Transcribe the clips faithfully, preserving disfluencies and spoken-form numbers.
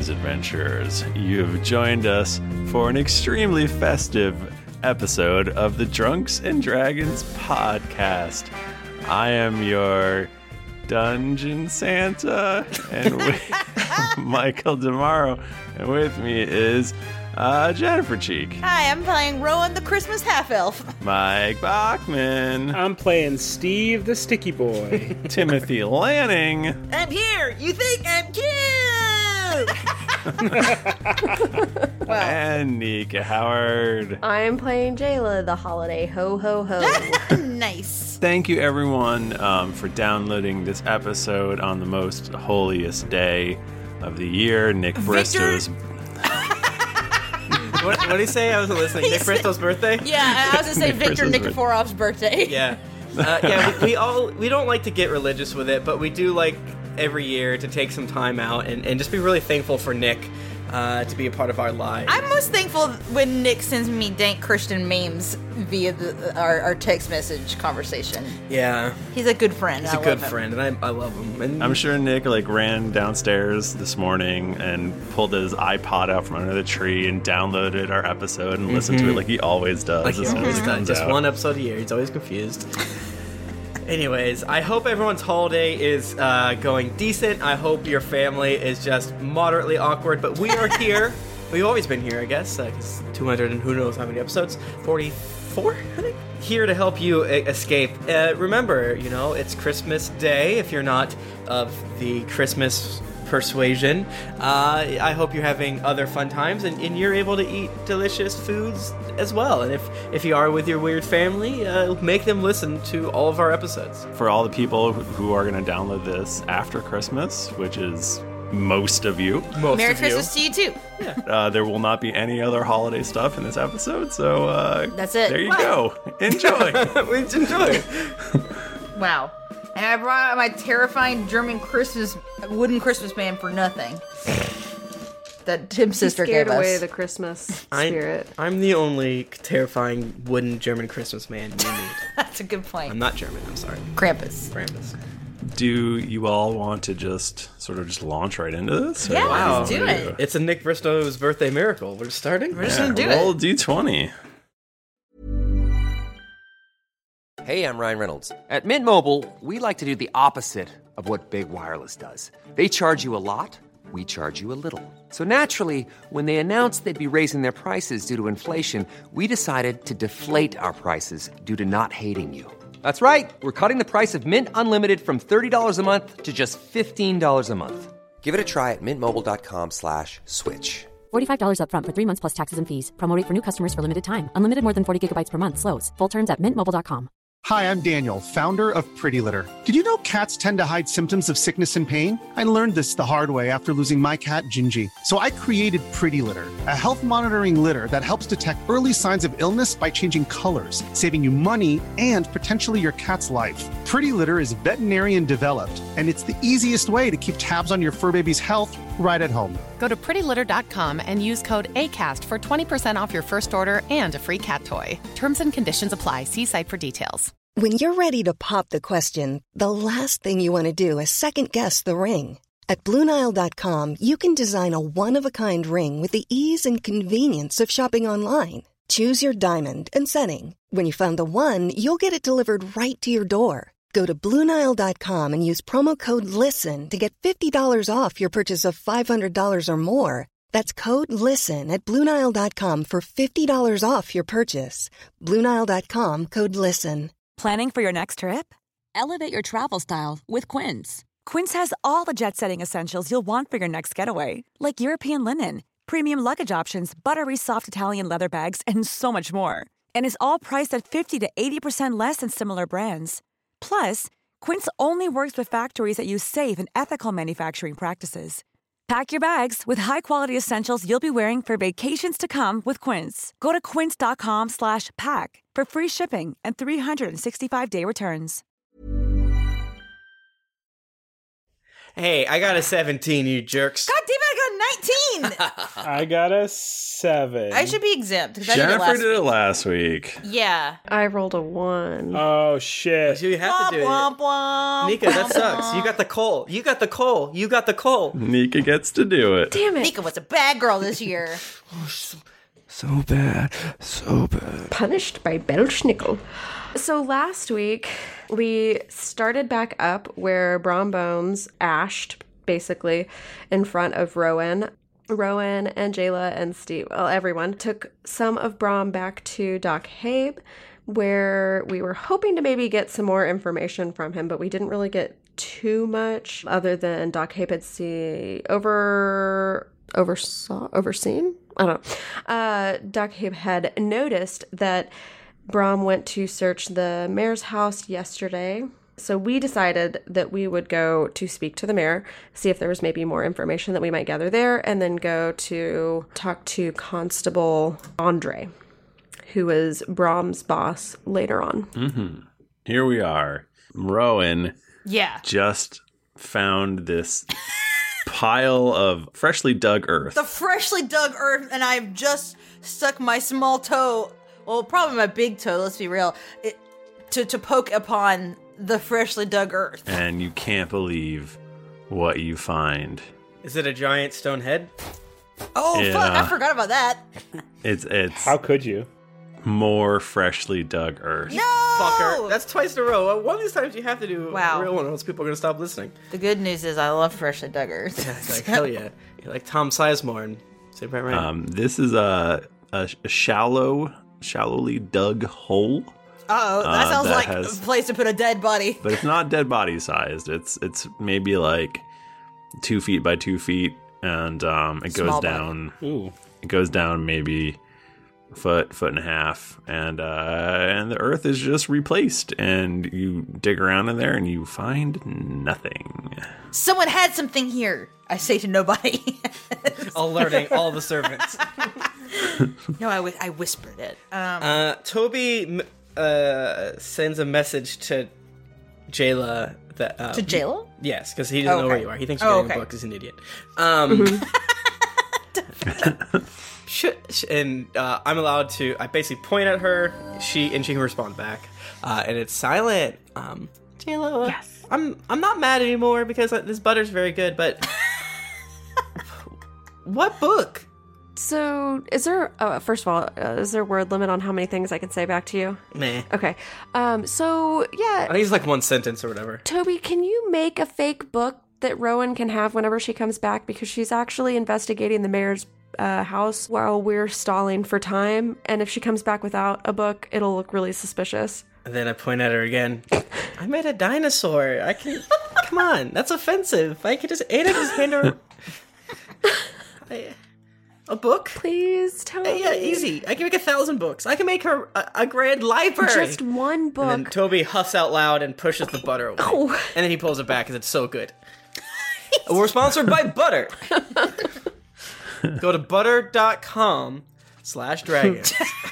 News adventurers. You've joined us for an extremely festive episode of the Drunks and Dragons podcast. I am your Dungeon Santa, and with Michael DeMaro, and with me is uh, Jennifer Cheek. Hi, I'm playing Rowan the Christmas half-elf. Mike Bachman. I'm playing Steve the Sticky Boy. Timothy Lanning. I'm here. You think I'm cute? Wow. And Nika Howard. I'm playing Jayla, the holiday ho-ho-ho. Nice. Thank you, everyone, um, for downloading this episode on the most holiest day of the year. Nick Bristow's... What, what did he say? I wasn't listening. Nick Bristow's birthday? Yeah, I was going to say Nick Victor Bristow's Nikoforov's birthday. Yeah. Uh, yeah, we, we all, we don't like to get religious with it, but we do like every year to take some time out and, and just be really thankful for Nick uh, to be a part of our lives. I'm most thankful when Nick sends me dank Christian memes via the, our, our text message conversation. Yeah. He's a good friend. He's I a good love him. friend, and I, I love him. And I'm sure Nick like ran downstairs this morning and pulled his iPod out from under the tree and downloaded our episode and mm-hmm. listened to it like he always does. Like he as soon always as it does. comes Just out. one episode a year. He's always confused. Anyways, I hope everyone's holiday is uh, going decent. I hope your family is just moderately awkward, but we are here. We've always been here, I guess, because uh, two hundred and who knows how many episodes, forty-four, I think, here to help you a- escape. Uh, remember, you know, it's Christmas Day. If you're not of the Christmas persuasion, uh, I hope you're having other fun times and, and you're able to eat delicious foods as well. And if, if you are with your weird family, uh, make them listen to all of our episodes. For all the people who are going to download this after Christmas, which is most of you, Most Merry of Christmas you. to you, too. uh, there will not be any other holiday stuff in this episode. So uh, That's it. There you What? go. Enjoy. We enjoy. Wow. And I brought out my terrifying German Christmas, wooden Christmas man for nothing. That Tim's sister Scared gave away us. the Christmas I'm, spirit. I'm the only terrifying wooden German Christmas man you need. That's a good point. I'm not German, I'm sorry. Krampus. Krampus. Do you all want to just sort of just launch right into this? Yeah, Or- Wow. let's do it. It's a Nick Bristow's birthday miracle. We're starting? We're just Yeah, gonna do roll it. D twenty. Hey, I'm Ryan Reynolds. At Mint Mobile, we like to do the opposite of what Big Wireless does. They charge you a lot, we charge you a little. So naturally, when they announced they'd be raising their prices due to inflation, we decided to deflate our prices due to not hating you. That's right. We're cutting the price of Mint Unlimited from thirty dollars a month to just fifteen dollars a month. Give it a try at mintmobile.com slash switch. forty-five dollars up front for three months plus taxes and fees. Promo rate for new customers for limited time. Unlimited more than forty gigabytes per month. Slows full terms at mint mobile dot com. Hi, I'm Daniel, founder of Pretty Litter. Did you know cats tend to hide symptoms of sickness and pain? I learned this the hard way after losing my cat, Gingy. So I created Pretty Litter, a health monitoring litter that helps detect early signs of illness by changing colors, saving you money and potentially your cat's life. Pretty Litter is veterinarian developed, and it's the easiest way to keep tabs on your fur baby's health right at home. Go to pretty litter dot com and use code ACAST for twenty percent off your first order and a free cat toy. Terms and conditions apply. See site for details. When you're ready to pop the question, the last thing you want to do is second-guess the ring. At Blue Nile dot com, you can design a one-of-a-kind ring with the ease and convenience of shopping online. Choose your diamond and setting. When you find the one, you'll get it delivered right to your door. Go to Blue Nile dot com and use promo code LISTEN to get fifty dollars off your purchase of five hundred dollars or more. That's code LISTEN at Blue Nile dot com for fifty dollars off your purchase. Blue Nile dot com, code LISTEN. Planning for your next trip? Elevate your travel style with Quince. Quince has all the jet-setting essentials you'll want for your next getaway, like European linen, premium luggage options, buttery soft Italian leather bags, and so much more. And is all priced at fifty to eighty percent less than similar brands. Plus, Quince only works with factories that use safe and ethical manufacturing practices. Pack your bags with high-quality essentials you'll be wearing for vacations to come with Quince. Go to quince.com slash pack for free shipping and three sixty-five day returns. Hey, I got a seventeen, you jerks. God damn it, I got a nineteen. I got a seven. I should be exempt. 'cause I did it Jennifer last did it week. last week. Yeah. I rolled a one. Oh, shit. You have to do Womp, it. womp, Nika, that womp, sucks. womp. You got the coal. You got the coal. You got the coal. Nika gets to do it. Damn it. Nika was a bad girl this year. So bad. So bad. Punished by Belschnickel. So last week, we started back up where Brom Bones ashed, basically, in front of Rowan. Rowan and Jayla and Steve, well, everyone, took some of Brom back to Doc Habe, where we were hoping to maybe get some more information from him, but we didn't really get too much other than Doc Habe had see over oversaw overseen. I don't know. Uh, Doc Habe had noticed that Brom went to search the mayor's house yesterday. So we decided that we would go to speak to the mayor, see if there was maybe more information that we might gather there, and then go to talk to Constable Andre, who is Brom's boss later on. Mm-hmm. Here we are. Rowan Yeah. just found this pile of freshly dug earth. The freshly dug earth, and I've just stuck my small toe, well, probably my big toe, let's be real, it, to, to poke upon the freshly dug earth. And you can't believe what you find. Is it a giant stone head? Oh, Yeah. fuck, I forgot about that. It's it's How could you? more freshly dug earth. No! Fucker. That's twice in a row. One of these times you have to do Wow. a real one, or else people are going to stop listening. The good news is I love freshly dug earth. It's like, hell yeah. You're like Tom Sizemore and Saved by the Bell. Um, this is a, a a shallow, shallowly dug hole, Uh-oh, that Uh, sounds that like has- a place to put a dead body. but it's not dead body sized. It's it's maybe like two feet by two feet, and um, it goes Small body. down. Ooh. It goes down maybe a foot, foot and a half, and uh, and the earth is just replaced. And you dig around in there, and you find nothing. Someone had something here. I say to nobody. Alerting all the servants. No, I, w- I whispered it. Um, Uh, Toby m- uh, sends a message to Jayla that um, to Jayla? Yes, because he doesn't Oh, know where okay. you are. He thinks you're Oh, getting okay. a book. He's an idiot. Um, should, sh- and uh, I'm allowed to. I basically point at her. She and she can respond back, uh, and it's silent. Um, Jayla, yes. I'm I'm not mad anymore because uh, this butter's very good. But what book? So, is there, uh, first of all, uh, is there a word limit on how many things I can say back to you? Meh. Okay. Um, so, yeah, I think it's like one sentence or whatever. Toby, can you make a fake book that Rowan can have whenever she comes back? Because she's actually investigating the mayor's uh, house while we're stalling for time. And if she comes back without a book, it'll look really suspicious. And then I point at her again. I made a dinosaur. I can. Come on, that's offensive. I could just. And I just hand her. I, a book? Please, Toby. Yeah, easy. I can make a thousand books. I can make her a, a grand library. Just one book. And then Toby huffs out loud and pushes the butter away. Oh. And then he pulls it back because it's so good. We're sponsored by Butter. Go to butter.com slash dragons.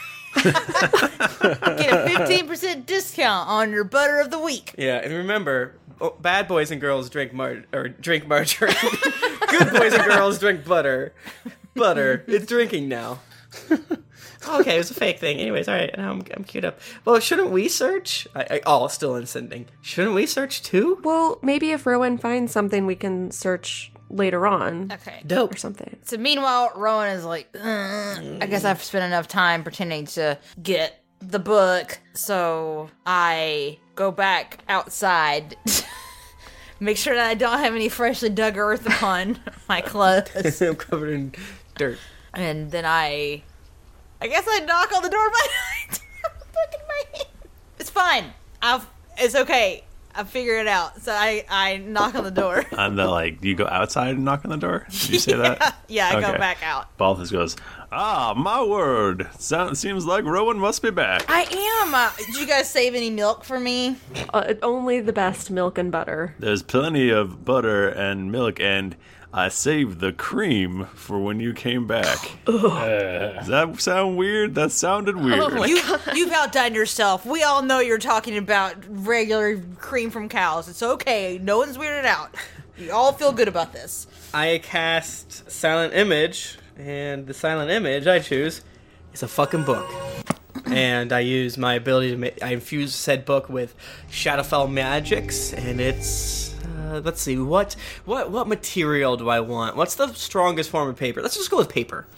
Get a fifteen percent discount on your butter of the week. Yeah, and remember, oh, bad boys and girls drink mar- or drink margarine. Good boys and girls drink butter. Butter. It's drinking now. Okay, it was a fake thing. Anyways, all right, now I'm, I'm queued up. Well, shouldn't we search? I, I, oh, still in sending. Shouldn't we search too? Well, maybe if Rowan finds something, we can search later on. Okay. Dope. Or something. So meanwhile, Rowan is like, "Ugh, I guess I've spent enough time pretending to get the book, so I go back outside, make sure that I don't have any freshly dug earth upon my clothes, I'm covered in dirt. and then I, I guess I knock on the door by book in my hand. It's fine. I've. It's okay. I figured it out. So I, I knock on the door. And the like, you go outside and knock on the door? Did you say that? Yeah, I go Okay. back out. Balthus goes, ah, my word. Sound, seems like Rowan must be back. I am. Uh, did you guys save any milk for me? Uh, only the best milk and butter. There's plenty of butter and milk, and I saved the cream for when you came back. Does that sound weird? That sounded weird. Oh you, you've outdone yourself. We all know you're talking about regular cream from cows. It's okay. No one's weirded out. You all feel good about this. I cast Silent Image, and the Silent Image I choose is a fucking book. And I use my ability to make, I infuse said book with Shadowfell magics, and it's, uh, let's see, what, what, what material do I want? What's the strongest form of paper? Let's just go with paper.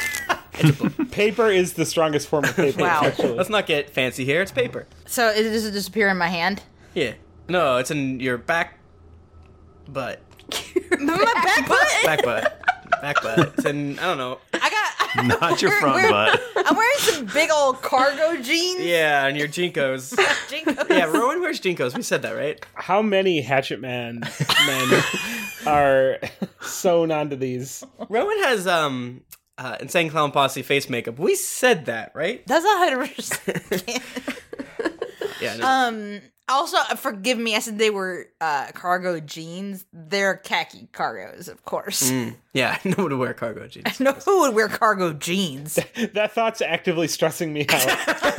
Paper is the strongest form of paper. Wow. Actually. Let's not get fancy here, it's paper. So it does it disappear in my hand? Yeah. No, it's in your back butt. My back butt? Back butt. Back butt. It's in, I don't know. I got. Not your front wearing, butt. I'm wearing some big old cargo jeans. Yeah, and your Jinkos. Jinkos. Yeah, Rowan wears Jinkos. We said that, right? How many Hatchet Man men are sewn onto these? Rowan has um uh, Insane Clown Posse face makeup. We said that, right? That's a hundred percent. Yeah. No. Um. Also, forgive me. I said they were uh, cargo jeans. They're khaki cargos, of course. Mm, yeah, no one would wear cargo jeans. No, who would wear cargo jeans? That thought's actively stressing me out.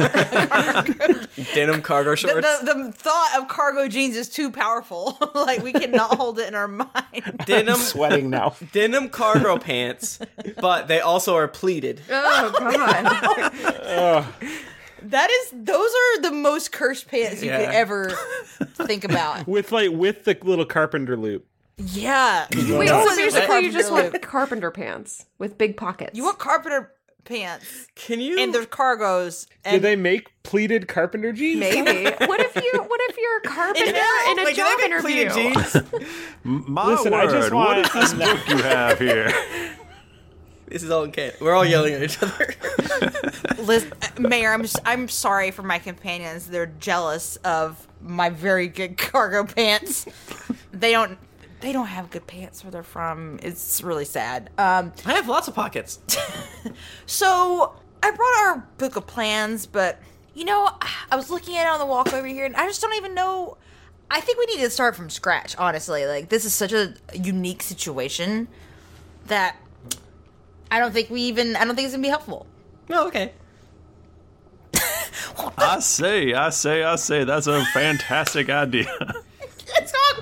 Denim cargo shorts. The, the, the thought of cargo jeans is too powerful. Like, we cannot hold it in our mind. Denim, I'm sweating now. Denim cargo pants, but they also are pleated. Oh, God. Oh. That is, those are the most cursed pants you Yeah. could ever think about. With like with the little carpenter loop. Yeah. Wait, No, so there's a basically you just carpenter want carpenter pants with big pockets. You want carpenter pants. Can you? And there's cargos. Do And they make pleated carpenter jeans? Maybe. What if you? What if you're a carpenter Yeah, in a Wait, do job they make interview? pleated jeans? My Listen, I word, just what want- is this book you have here? This is all okay. We're all yelling at each other. Liz, Mayor, I'm just, I'm sorry for my companions. They're jealous of my very good cargo pants. They don't they don't have good pants where they're from. It's really sad. Um, I have lots of pockets. so I brought our book of plans, but you know, I was looking at it on the walk over here, and I just don't even know. I think we need to start from scratch. Honestly, like this is such a unique situation that I don't think we even. I don't think it's gonna be helpful. Oh, okay. I say, I say, I say, that's a fantastic idea. It's on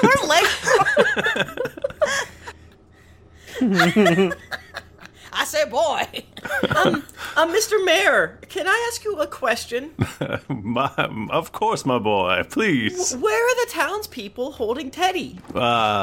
fucking leg. I say, boy. Um, uh, Mister Mayor, can I ask you a question? my, of course, my boy, please. Where are the townspeople holding Teddy? Uh,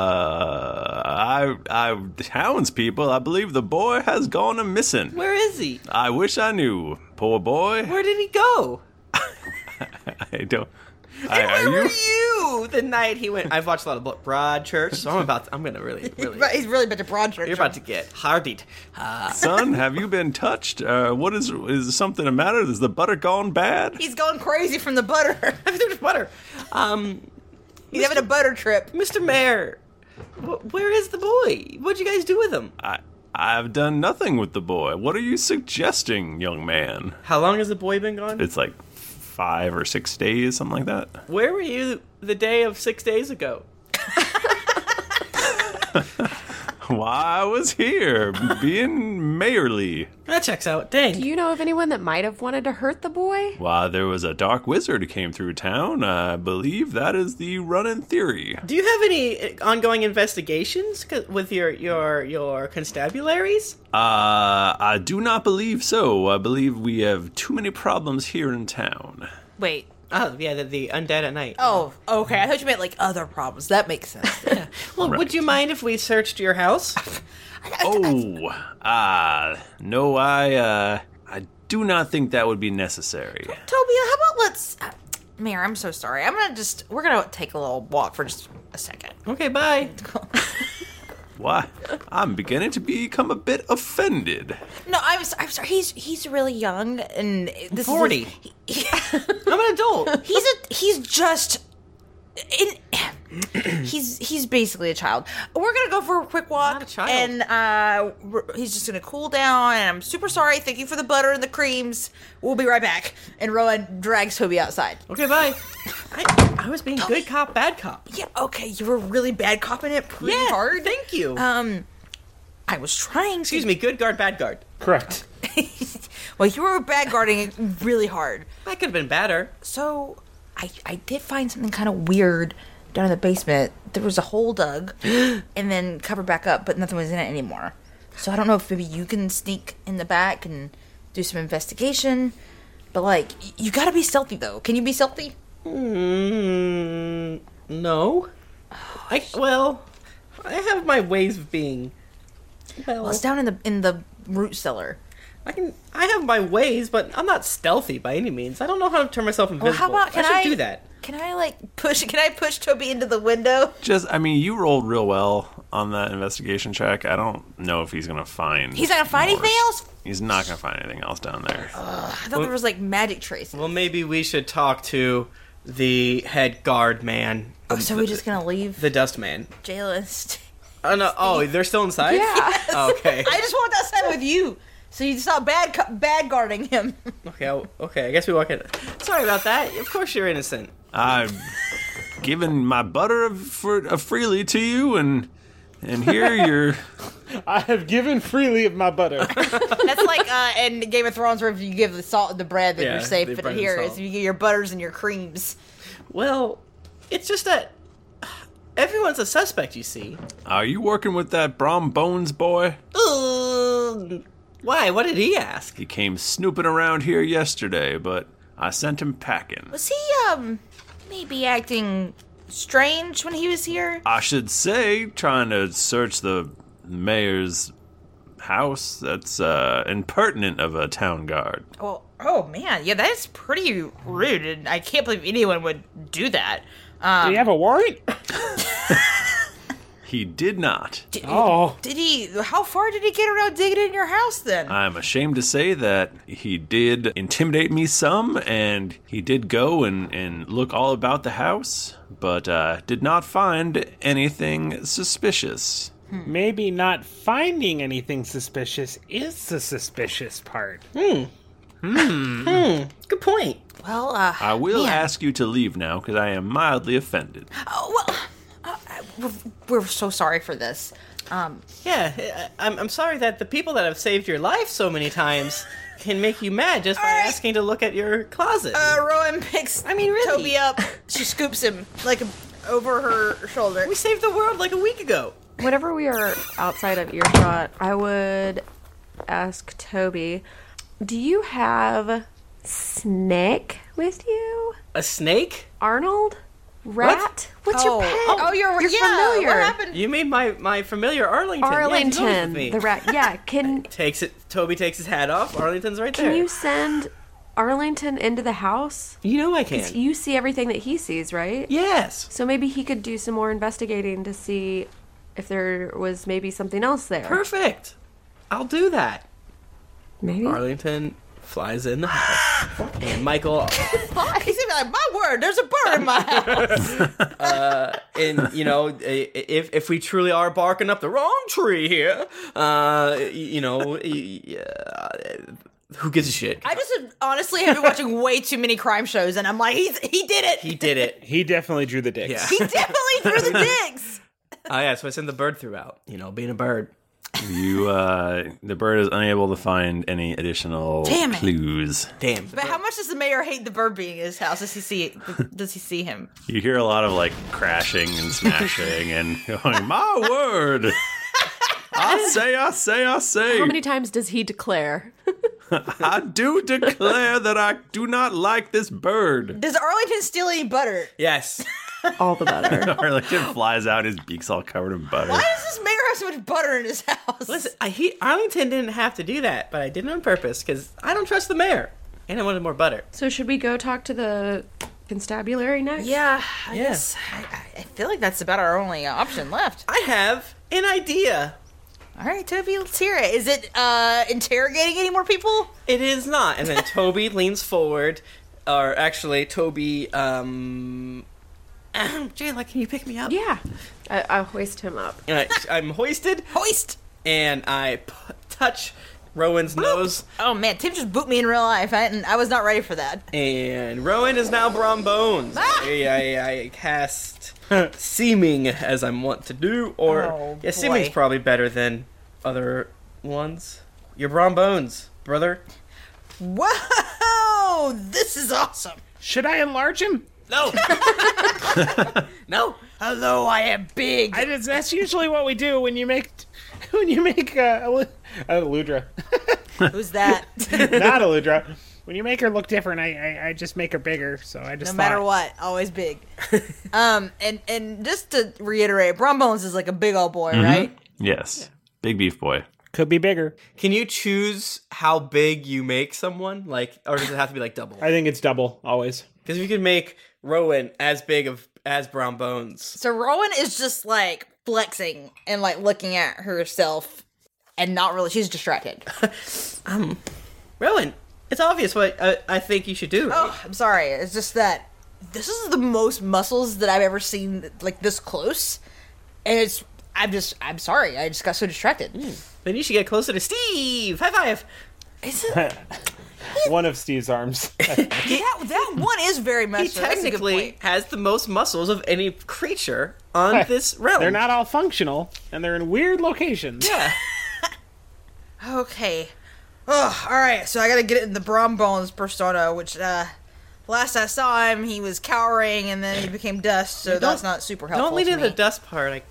I, I, townspeople, I believe the boy has gone a missing. Where is he? I wish I knew, poor boy. Where did he go? I don't. And I, where are were you? you the night he went? I've watched a lot of Blo- Broadchurch, so I'm about. To, I'm gonna really, really. He's really been to Broadchurch. You're about to get hardied. Uh, Son, have you been touched? Uh, what is is something the matter? Is the butter gone bad? He's going crazy from the butter. Everything was butter. Um, He's having a butter trip. Mister Mayor, wh- where is the boy? What'd you guys do with him? I I've done nothing with the boy. What are you suggesting, young man? How long has the boy been gone? It's like five or six days, something like that. Where were you the day of six days ago? Why, I was here, being mayorly. That checks out. Dang. Do you know of anyone that might have wanted to hurt the boy? Why, there was a dark wizard who came through town. I believe that is the running theory. Do you have any ongoing investigations co- with your your your constabularies? Uh, I do not believe so. I believe we have too many problems here in town. Wait. Oh, yeah, the, the undead at night. Oh, okay. I thought you meant like other problems. That makes sense. Yeah. Well, Right. would you mind if we searched your house? Oh, ah, no, I, uh, I do not think that would be necessary. Toby, how about let's... Uh, Mayor, I'm so sorry. I'm gonna just... We're gonna take a little walk for just a second. Okay, bye. Why? I'm beginning to become a bit offended. No, I'm, s- I'm sorry. He's he's really young, and this forty. is... He, he, I'm an adult. he's a... He's just... In, he's he's basically a child. We're gonna go for a quick walk, Not a child. and uh, we're, he's just gonna cool down. And I'm super sorry. Thank you for the butter and the creams. We'll be right back. And Rowan drags Toby outside. Okay, bye. I, I was being good cop, bad cop. Yeah, okay. You were really bad copping it pretty Yeah, hard. thank you. Um, I was trying. Excuse to, me, good guard, bad guard. Correct. Well, you were bad guarding it really hard. That could have been badder. So I I did find something kind of weird down in the basement, there was a hole dug and then covered back up, but nothing was in it anymore. So I don't know if maybe you can sneak in the back and do some investigation. But, like, you gotta be stealthy, though. Can you be stealthy? Mm, no. Oh, I, well, I have my ways of being... Well, well, it's down in the in the root cellar. I can. I have my ways, but I'm not stealthy by any means. I don't know how to turn myself invisible. Well, how about, can I should I, do that. Can I, like, push... Can I push Toby into the window? Just, I mean, you rolled real well on that investigation check. I don't know if he's gonna find... He's not gonna find more. anything else? He's not gonna find anything else down there. Uh, I thought well, there was, like, magic traces. Well, maybe we should talk to the head guard man. Oh, so the, we're just gonna leave? The dust man. Jailist. Oh, no. Oh, they're still inside? Yeah. Yes. Oh, okay. I just walked outside with you, so you stop bad bad guarding him. Okay, I'll, okay. I guess we walk in. Sorry about that. Of course you're innocent. I've given my butter for, uh, freely to you, and and here you're... I have given freely of my butter. That's like uh, in Game of Thrones where if you give the salt and the bread, then yeah, you're safe. But here is if you give your butters and your creams. Well, it's just that everyone's a suspect, you see. Are you working with that Brom Bones boy? Uh, why? What did he ask? He came snooping around here yesterday, but I sent him packing. Was he, um, maybe acting strange when he was here? I should say, trying to search the mayor's house. That's, uh, impertinent of a town guard. Well, oh, man. Yeah, that's pretty rude, and I can't believe anyone would do that. Um, Do you have a warrant? He did not. Did, oh. Did he? How far did he get around digging in your house then? I'm ashamed to say that he did intimidate me some, and he did go and, and look all about the house, but uh, did not find anything suspicious. Hmm. Maybe not finding anything suspicious is the suspicious part. Hmm. Hmm. Hmm. Good point. Well, uh, I will man. ask you to leave now, because I am mildly offended. Oh, well, uh, we're, we're so sorry for this. Um, yeah, I'm, I'm sorry that the people that have saved your life so many times can make you mad just by right. asking to look at your closet. Uh, Rowan picks I mean, really? Toby up. She scoops him, like, over her shoulder. We saved the world like a week ago. Whenever we are outside of earshot, I would ask Toby, do you have snake with you? A snake? Arnold? Rat? What? What's oh. your pet? Oh, oh you're, you're yeah, familiar. What happened? You mean my, my familiar Arlington. Arlington, yeah, with me. the rat. Yeah, can... takes it. Toby takes his hat off. Arlington's right can there. Can you send Arlington into the house? You know I can. You see everything that he sees, right? Yes. So maybe he could do some more investigating to see if there was maybe something else there. Perfect. I'll do that. Maybe. Arlington flies in the house. And Michael... He's like, my word, there's a bird in my house. uh, and, you know, if if we truly are barking up the wrong tree here, uh, you know, uh, who gives a shit? I just honestly have been watching way too many crime shows, and I'm like, he's, he did it. He did it. He definitely drew the dicks. Yeah. He definitely drew the dicks. Oh, yeah, so I send the bird throughout, you know, being a bird. You, uh, the bird is unable to find any additional Damn it. clues. Damn. But how much does the mayor hate the bird being in his house? Does he see Does he see him? You hear a lot of, like, crashing and smashing and going, my word! I say, I say, I say! How many times does he declare? I do declare that I do not like this bird. Does Arlington steal any butter? Yes. All the butter. Arlington flies out, his beak's all covered in butter. Why does this mayor have so much butter in his house? Listen, I, he, Arlington didn't have to do that, but I did it on purpose, because I don't trust the mayor. And I wanted more butter. So should we go talk to the constabulary next? Yeah, I Yeah. guess. I, I feel like that's about our only option left. I have an idea. All right, Toby, let's hear it. Is it uh, interrogating any more people? It is not. And then Toby leans forward, or actually, Toby, um... Jayla, can you pick me up? Yeah. I, I hoist him up. And I, I'm hoisted. Hoist! And I p- touch Rowan's nose. Oh, man, Tim just booped me in real life, I, and I was not ready for that. And Rowan is now Brom Bones. Ah! I, I, I cast Seeming, as I'm wont to do. Or, Oh, yeah, boy. Seeming's probably better than other ones. You're Brom Bones, brother. Whoa! This is awesome. Should I enlarge him? No. No. Hello, I am big. I just, that's usually what we do when you make when you make uh, a, a Ludra. Who's that? Not a Ludra. When you make her look different, I, I I just make her bigger. So I just no thought, matter what, always big. um, and and just to reiterate, Brom Bones is like a big old boy, Mm-hmm. right? Yes. Yeah. Big beef boy. Could be bigger. Can you choose how big you make someone? Like, or does it have to be like double? I think it's double always. Because if you could make Rowan as big of as Brown Bones. So Rowan is just like flexing and like looking at herself and not really, she's distracted. um, Rowan, it's obvious what I, I think you should do. Right? Oh, I'm sorry. It's just that this is the most muscles that I've ever seen like this close. And it's, I'm just, I'm sorry. I just got so distracted. Mm. Then you should get closer to Steve. High five. Is it? One of Steve's arms. that, that one is very much. He technically has the most muscles of any creature on this realm. They're not all functional, and they're in weird locations. Yeah. Okay. Oh, all right. So I gotta get it in the Brom Bones persona, which uh, last I saw him, he was cowering, and then he became dust. So that's not super helpful. Don't lead to in me. the dust part. I...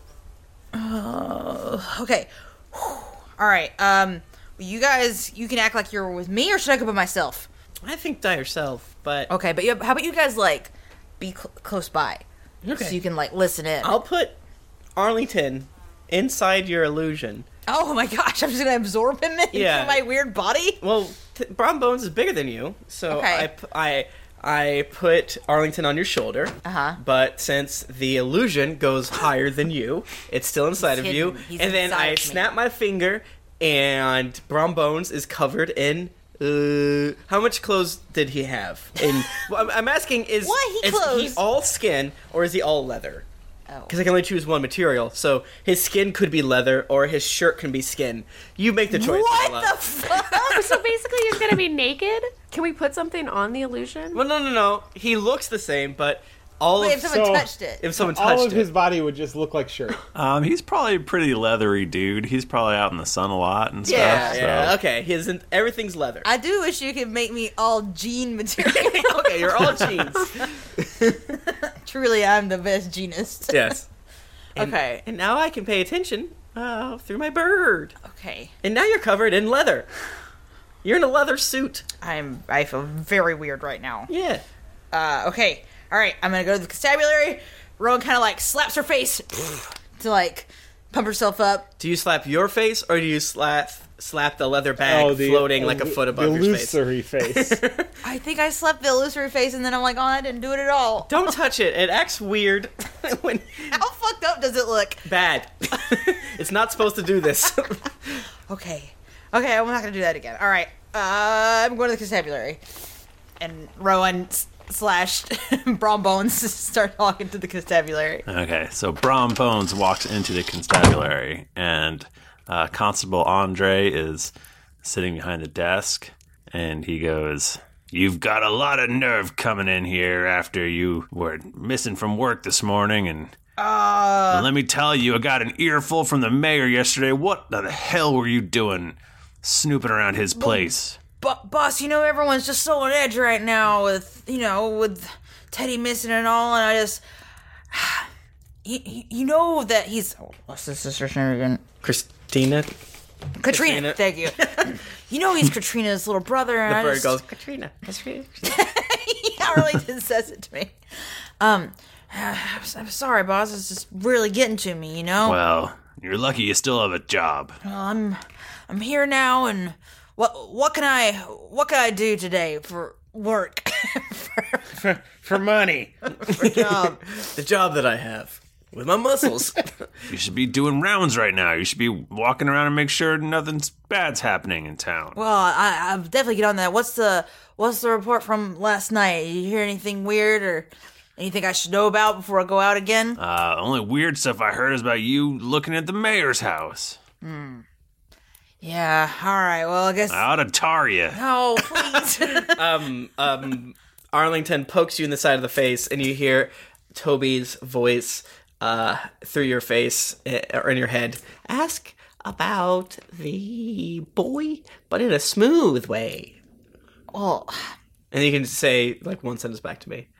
Uh, okay. All right. Um. You guys, you can act like you're with me, or should I go by myself? I think by yourself, but... Okay, but you, how about you guys, like, be cl- close by? Okay. So you can, like, listen in. I'll put Arlington inside your illusion. Oh my gosh, I'm just gonna absorb him into Yeah. my weird body? Well, t- Brown Bones is bigger than you, so Okay. I, p- I, I put Arlington on your shoulder. Uh-huh. But since the illusion goes higher than you, it's still inside of hidden. you. He's and then inside I of me. snap my finger, and Brown Bones is covered in. Uh, how much clothes did he have? In, well, I'm, I'm asking: Is What? He is clothes? he all skin or is he all leather? Oh. Because I can only choose one material, so his skin could be leather or his shirt can be skin. You make the choice. What Ella. the fuck? Oh, so basically he's gonna be naked? Can we put something on the illusion? Well, no, no, no. He looks the same, but all Wait, of if someone So- touched it. if someone All touched of it, his body would just look like shirt. Um, he's probably a pretty leathery dude. He's probably out in the sun a lot and stuff. yeah, so. yeah, okay. His everything's leather. I do wish you could make me all jean material. Okay, you're all jeans. Truly, I'm the best jeanist. Yes. And, Okay. And now I can pay attention uh, through my bird. Okay. And now you're covered in leather. You're in a leather suit. I'm. I feel very weird right now. Yeah. Uh, okay. All right. I'm gonna go to the constabulary. Rowan kind of like slaps her face to like pump herself up. Do you slap your face or do you slap slap the leather bag Oh, the- floating uh, like a foot the above your face? illusory face. I think I slapped the illusory face, and then I'm like, oh, I didn't do it at all. Don't touch it. It acts weird. when How fucked up does it look? Bad. It's not supposed to do this. Okay. Okay, I'm not gonna do that again. All right. Uh, I'm going to the constabulary, and Rowan s- slash Brom Bones start talking to the constabulary. Okay, so Brom Bones walks into the constabulary, and uh, Constable Andre is sitting behind a desk, and he goes, "You've got a lot of nerve coming in here after you were missing from work this morning, and Uh, let me tell you, I got an earful from the mayor yesterday. What the hell were you doing snooping around his place?" Bo- boss, you know everyone's just so on edge right now with, you know, with Teddy missing and all, and I just, you, you- you know that he's. Oh, what's this sister's name again? Christina. Katrina. Katrina. Thank you. You know he's Katrina's little brother. And The I bird just, goes, Katrina. Katrina. Yeah, Arlington says it to me. Um, I'm sorry, boss. It's just really getting to me, you know. Well, you're lucky you still have a job. Well, I'm, I'm here now, and what, what can I, what can I do today for work? for, for money. for job. The job that I have with my muscles. You should be doing rounds right now. You should be walking around and make sure nothing bad's happening in town. Well, I, I'll definitely get on that. What's the, what's the report from last night? Did you hear anything weird or anything I should know about before I go out again? Uh, the only weird stuff I heard is about you looking at the mayor's house. Hmm. Yeah. All right. Well, I guess. I ought to tar you. Oh, please. um, um, Arlington pokes you in the side of the face, and you hear Toby's voice uh, through your face uh, or in your head. Ask about the boy, but in a smooth way. Well, and you can say like one sentence back to me.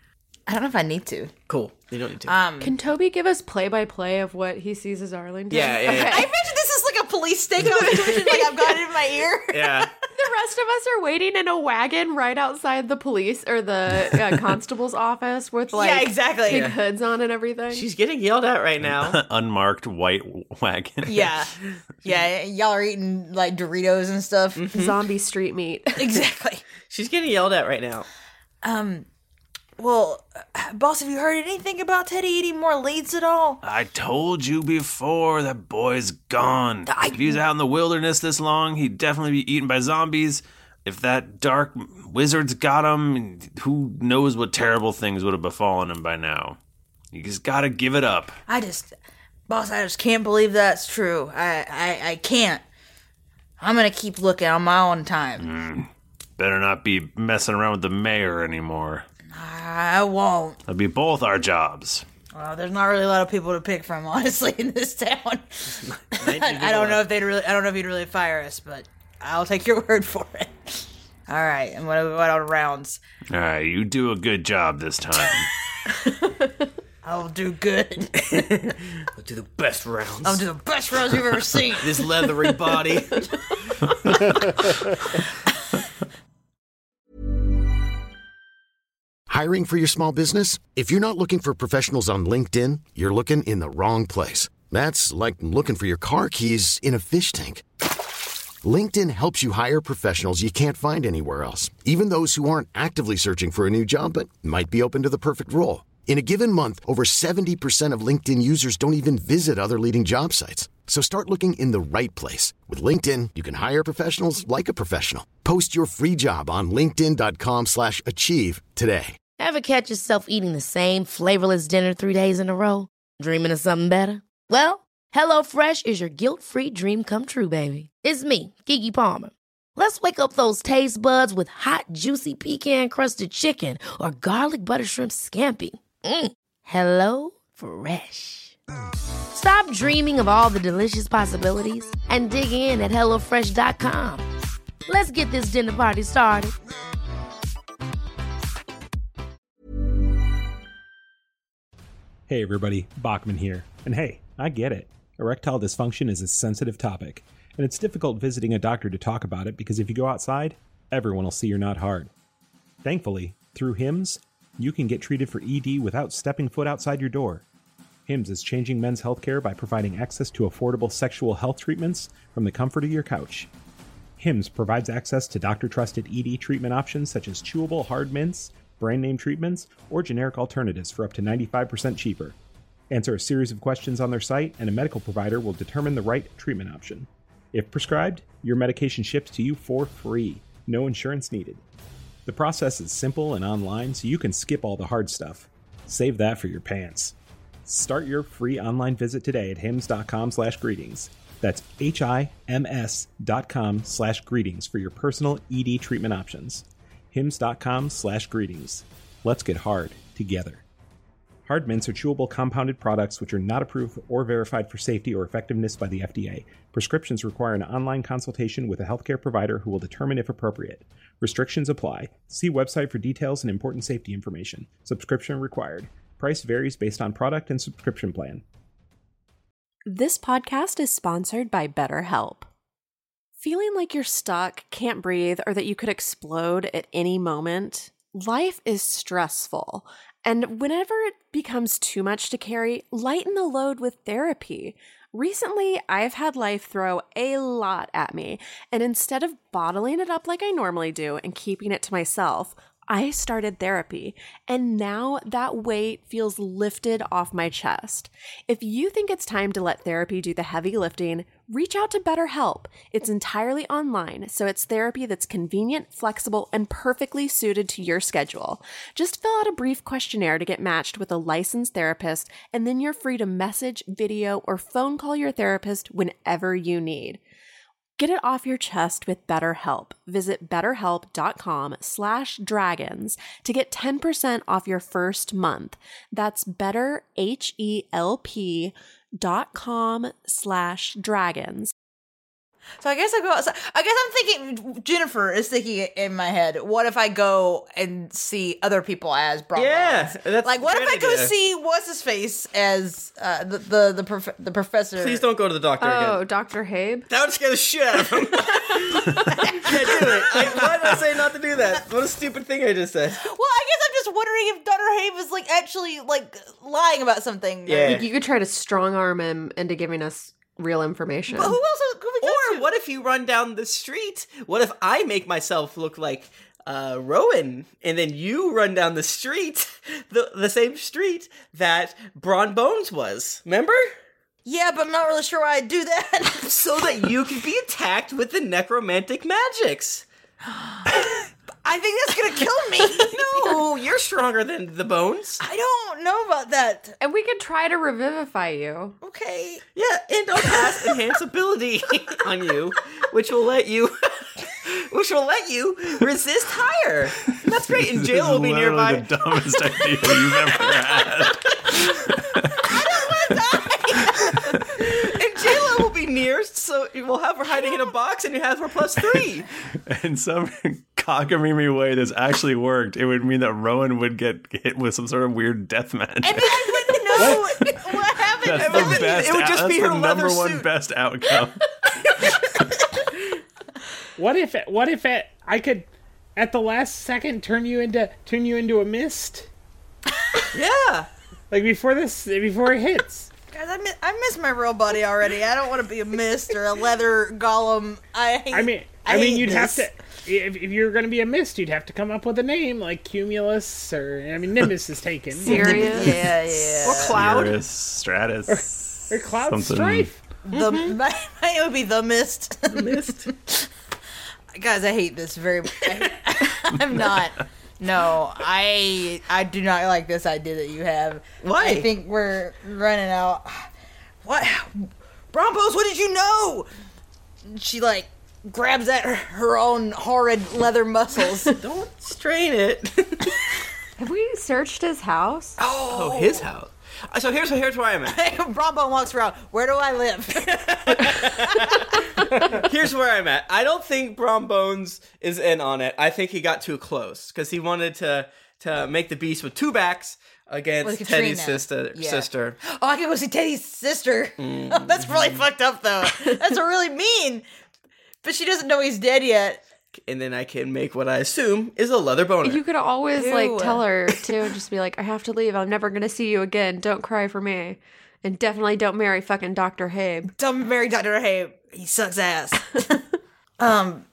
I don't know if I need to. Cool. You don't need to. Um, Can Toby give us play-by-play of what he sees as Arlington? Yeah, yeah, yeah. I imagine this is like a police stakeover situation, like I've got it in my ear. Yeah. The rest of us are waiting in a wagon right outside the police or the uh, constable's office with like Yeah, exactly. big Yeah. hoods on and everything. She's getting yelled at right now. Unmarked white wagon. Yeah. Yeah, y'all are eating like Doritos and stuff. Zombie street meat. Exactly. She's getting yelled at right now. Um, well, uh, boss, have you heard anything about Teddy eating more leads at all? I told you before, that boy's gone. I- If he was out in the wilderness this long, he'd definitely be eaten by zombies. If that dark wizard's got him, who knows what terrible things would have befallen him by now. You just gotta give it up. I just, boss, I just can't believe that's true. I, I, I can't. I'm gonna keep looking on my own time. Mm, better not be messing around with the mayor anymore. I won't. That'll be both our jobs. Well, there's not really a lot of people to pick from, honestly, in this town. I don't know if they'd really. I don't know if he'd really fire us, but I'll take your word for it. All right, and what about on rounds? All right, you do a good job this time. I'll do good. I'll do the best rounds. I'll do the best rounds you've ever seen. This leathery body. Hiring for your small business? If you're not looking for professionals on LinkedIn, you're looking in the wrong place. That's like looking for your car keys in a fish tank. LinkedIn helps you hire professionals you can't find anywhere else, even those who aren't actively searching for a new job but might be open to the perfect role. In a given month, over seventy percent of LinkedIn users don't even visit other leading job sites. So start looking in the right place. With LinkedIn, you can hire professionals like a professional. Post your free job on linkedin.com slash achieve today. Ever catch yourself eating the same flavorless dinner three days in a row? Dreaming of something better? Well, HelloFresh is your guilt-free dream come true, baby. It's me, Keke Palmer. Let's wake up those taste buds with hot, juicy pecan-crusted chicken or garlic butter shrimp scampi. Mm. Hello Fresh. Stop dreaming of all the delicious possibilities and dig in at hello fresh dot com. Let's get this dinner party started. Hey everybody, Bachman here. And hey, I get it. Erectile dysfunction is a sensitive topic, and it's difficult visiting a doctor to talk about it because if you go outside, everyone will see you're not hard. Thankfully, through HIMS, you can get treated for E D without stepping foot outside your door. HIMS is changing men's healthcare by providing access to affordable sexual health treatments from the comfort of your couch. HIMS provides access to doctor-trusted E D treatment options such as chewable hard mints, brand name treatments, or generic alternatives for up to ninety-five percent cheaper. Answer a series of questions on their site, and a medical provider will determine the right treatment option. If prescribed, your medication ships to you for free, no insurance needed. The process is simple and online, so you can skip all the hard stuff. Save that for your pants. Start your free online visit today at hims.com slash greetings. That's H-I-M-S dot com slash greetings for your personal E D treatment options. hims.com slash greetings. Let's get hard together. Hard mints are chewable compounded products which are not approved or verified for safety or effectiveness by the F D A. Prescriptions require an online consultation with a healthcare provider who will determine if appropriate. Restrictions apply. See website for details and important safety information. Subscription required. Price varies based on product and subscription plan. This podcast is sponsored by BetterHelp. Feeling like you're stuck, can't breathe, or that you could explode at any moment? Life is stressful. And whenever it becomes too much to carry, lighten the load with therapy. Recently, I've had life throw a lot at me, and instead of bottling it up like I normally do and keeping it to myself, I started therapy, and now that weight feels lifted off my chest. If you think it's time to let therapy do the heavy lifting, reach out to BetterHelp. It's entirely online, so it's therapy that's convenient, flexible, and perfectly suited to your schedule. Just fill out a brief questionnaire to get matched with a licensed therapist, and then you're free to message, video, or phone call your therapist whenever you need. Get it off your chest with BetterHelp. Visit betterhelp.com slash dragons to get ten percent off your first month. That's betterhelp.com slash dragons. So I guess I go outside. I guess I'm thinking, Jennifer is thinking it in my head. What if I go and see other people as Brom Yeah, Bones? that's like, what a if I great go idea. see what's his face as uh, the the the, prof- the professor? Please don't go to the doctor Oh, again. Doctor Habe? That would scare the shit out of him. Can't do it. Like, why did I say not to do that? What a stupid thing I just said. Well, I guess I'm just wondering if Doctor Habe is like actually like lying about something. Yeah. You, you could try to strong arm him into giving us real information. But who else could we go Or what if you run down the street? What if I make myself look like uh, Rowan, and then you run down the street, the the same street that Bron Bones was? Remember? Yeah, but I'm not really sure why I'd do that. So that you could be attacked with the necromantic magics. I think that's gonna kill me. No, you're stronger than the bones. I don't know about that. And we could try to revivify you. Okay. Yeah, and I'll cast enhance ability on you, which will let you, which will let you resist higher. That's great. And This jail is will be literally nearby. the dumbest idea you've ever had. And Jayla will be near, so we'll have her hiding in a box, and you have her plus three. In some cockamamie way that's actually worked, it would mean that Rowan would get hit with some sort of weird death magic. And I wouldn't know what happened. That's It the would- best. it would just that's be her the leather number one suit. best outcome. What if what if at, I could at the last second turn you into turn you into a mist? Yeah. Like before this before it hits. Guys, I miss, I miss my real body already. I don't want to be a mist or a leather golem. I hate, I mean I I, mean hate you'd have this. to if, if you're going to be a mist, you'd have to come up with a name like Cumulus or I mean Nimbus is taken. Sirius. Yeah, yeah. Or Cloud. Sirius, Stratus, Or Cloud something. Strife. The my, mine would be the mist. The mist. Guys, I hate this very. I hate, I'm not. No, I I do not like this idea that you have. Why? I think we're running out. What? Brompos, what did you know? She like grabs at her, her own horrid leather muscles. Don't strain it. Have we searched his house? Oh, his house. Uh, So here's here's where I'm at. Brombo walks around. Where do I live? Here's where I'm at. I don't think Brom Bones is in on it. I think he got too close because he wanted to to make the beast with two backs against With Teddy's Katrina. sister. Yeah. Sister. Oh, I can go see Teddy's sister. Mm. That's really fucked up, though. That's really mean. But she doesn't know he's dead yet. And then I can make what I assume is a leather boner. You could always Ew. like tell her to just be like, I have to leave. I'm never gonna see you again. Don't cry for me. And definitely don't marry fucking Doctor Habe. Don't marry Doctor Habe. He sucks ass. um,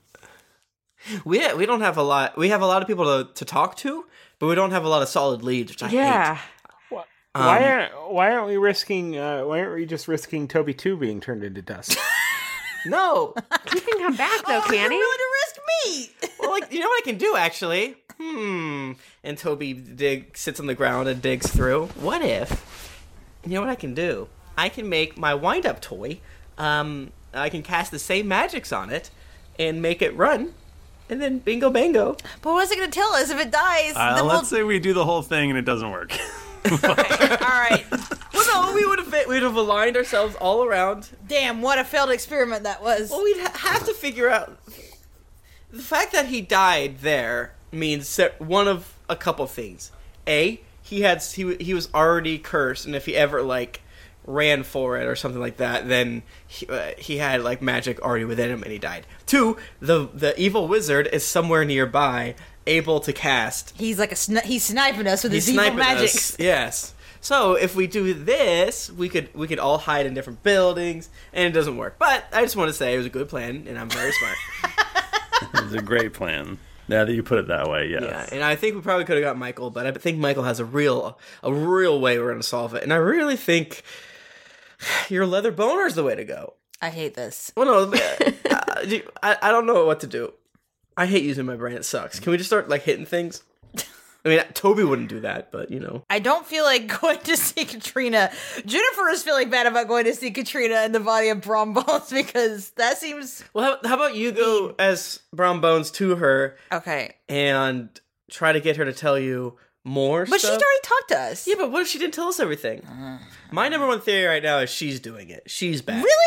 we we don't have a lot. We have a lot of people to, to talk to, but we don't have a lot of solid leads, which I Yeah. hate. Why Um, aren't why aren't we risking uh, why aren't we just risking Toby two being turned into dust? No. He can come back though, oh, can you're he? willing to risk me. Well, like, you know what I can do, actually? Hmm. And Toby dig sits on the ground and digs through. What if? You know what I can do? I can make my wind-up toy. Um, I can cast the same magics on it and make it run. And then bingo bango. But what's it going to tell us if it dies? Uh, then let's say we do the whole thing and it doesn't work. we'll... All right. Well, no, we would have we'd have aligned ourselves all around. Damn, what a failed experiment that was. Well, we'd ha- have to figure out the fact that he died there means that one of a couple things. A, he had he w- he was already cursed, and if he ever like ran for it or something like that, then he, uh, he had like magic already within him, and he died. Two, the the evil wizard is somewhere nearby, able to cast. He's like a sni- he's sniping us with He's his evil sniping magics. us. Yes. So if we do this, we could we could all hide in different buildings, and it doesn't work. But I just want to say it was a good plan, and I'm very smart. It's a great plan. Now that you put it that way, yes. Yeah, and I think we probably could have got Michael, but I think Michael has a real a real way we're going to solve it, and I really think your leather boner is the way to go. I hate this. Well, no, uh, do you- I I don't know what to do. I hate using my brain. It sucks. Can we just start like hitting things? I mean, Toby wouldn't do that, but you know. I don't feel like going to see Katrina. Jennifer is feeling bad about going to see Katrina in the body of Brom Bones because that seems... Well, how, how about you go as Brown Bones to her? Okay. And try to get her to tell you more But stuff? she'd already talked to us. Yeah, but what if she didn't tell us everything? My number one theory right now is she's doing it. She's bad. Really?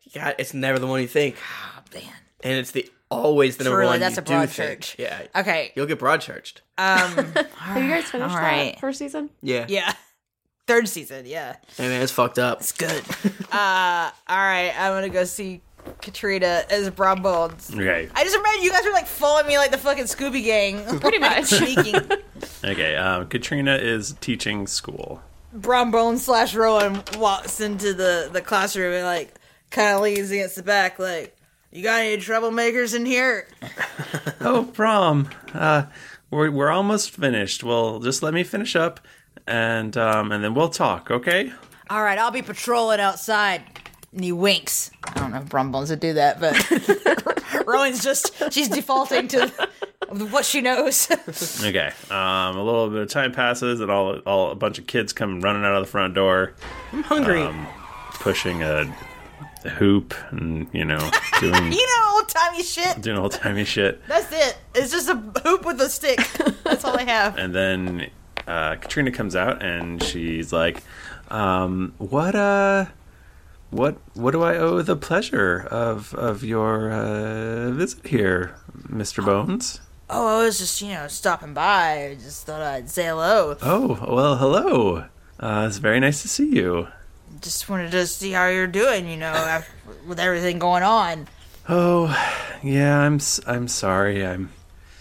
Yeah, it's never the one you think. Oh, man. And it's the always the number Truly, one that's you a broad do think. church. Yeah. Okay. You'll get broad-churched. Um, Have you guys finished all that right. first season? Yeah. Yeah. Third season, yeah. Hey, man, it's fucked up. It's good. uh, all right, I'm gonna go see Katrina as Brom Bones. Okay. I just imagine you guys are like following me like the fucking Scooby Gang. Pretty much. Sneaking. Okay. Um, Katrina is teaching school. Brom Bones slash Rowan walks into the, the classroom and like kind of leans against the back like, you got any troublemakers in here? Oh, Brom. Uh, we're we're almost finished. Well, just let me finish up, and um, and then we'll talk. Okay. All right, I'll be patrolling outside. And he winks. I don't know if Brom Bones would do that, but Rowan's just, she's defaulting to what she knows. Okay. Um, a little bit of time passes, and all all a bunch of kids come running out of the front door. I'm hungry. Um, pushing a, a hoop, and you know, doing You know, old timey shit. doing old timey shit. That's it. It's just a hoop with a stick. That's all I have. And then uh, Katrina comes out, and she's like, um, "What uh, what what do I owe the pleasure of of your uh, visit here, Mister Bones?" Oh, I was just, you know, stopping by. I just thought I'd say hello. Oh, well, hello. Uh, it's very nice to see you. Just wanted to see how you're doing, you know, after, with everything going on. Oh, yeah, I'm s- I'm sorry. I'm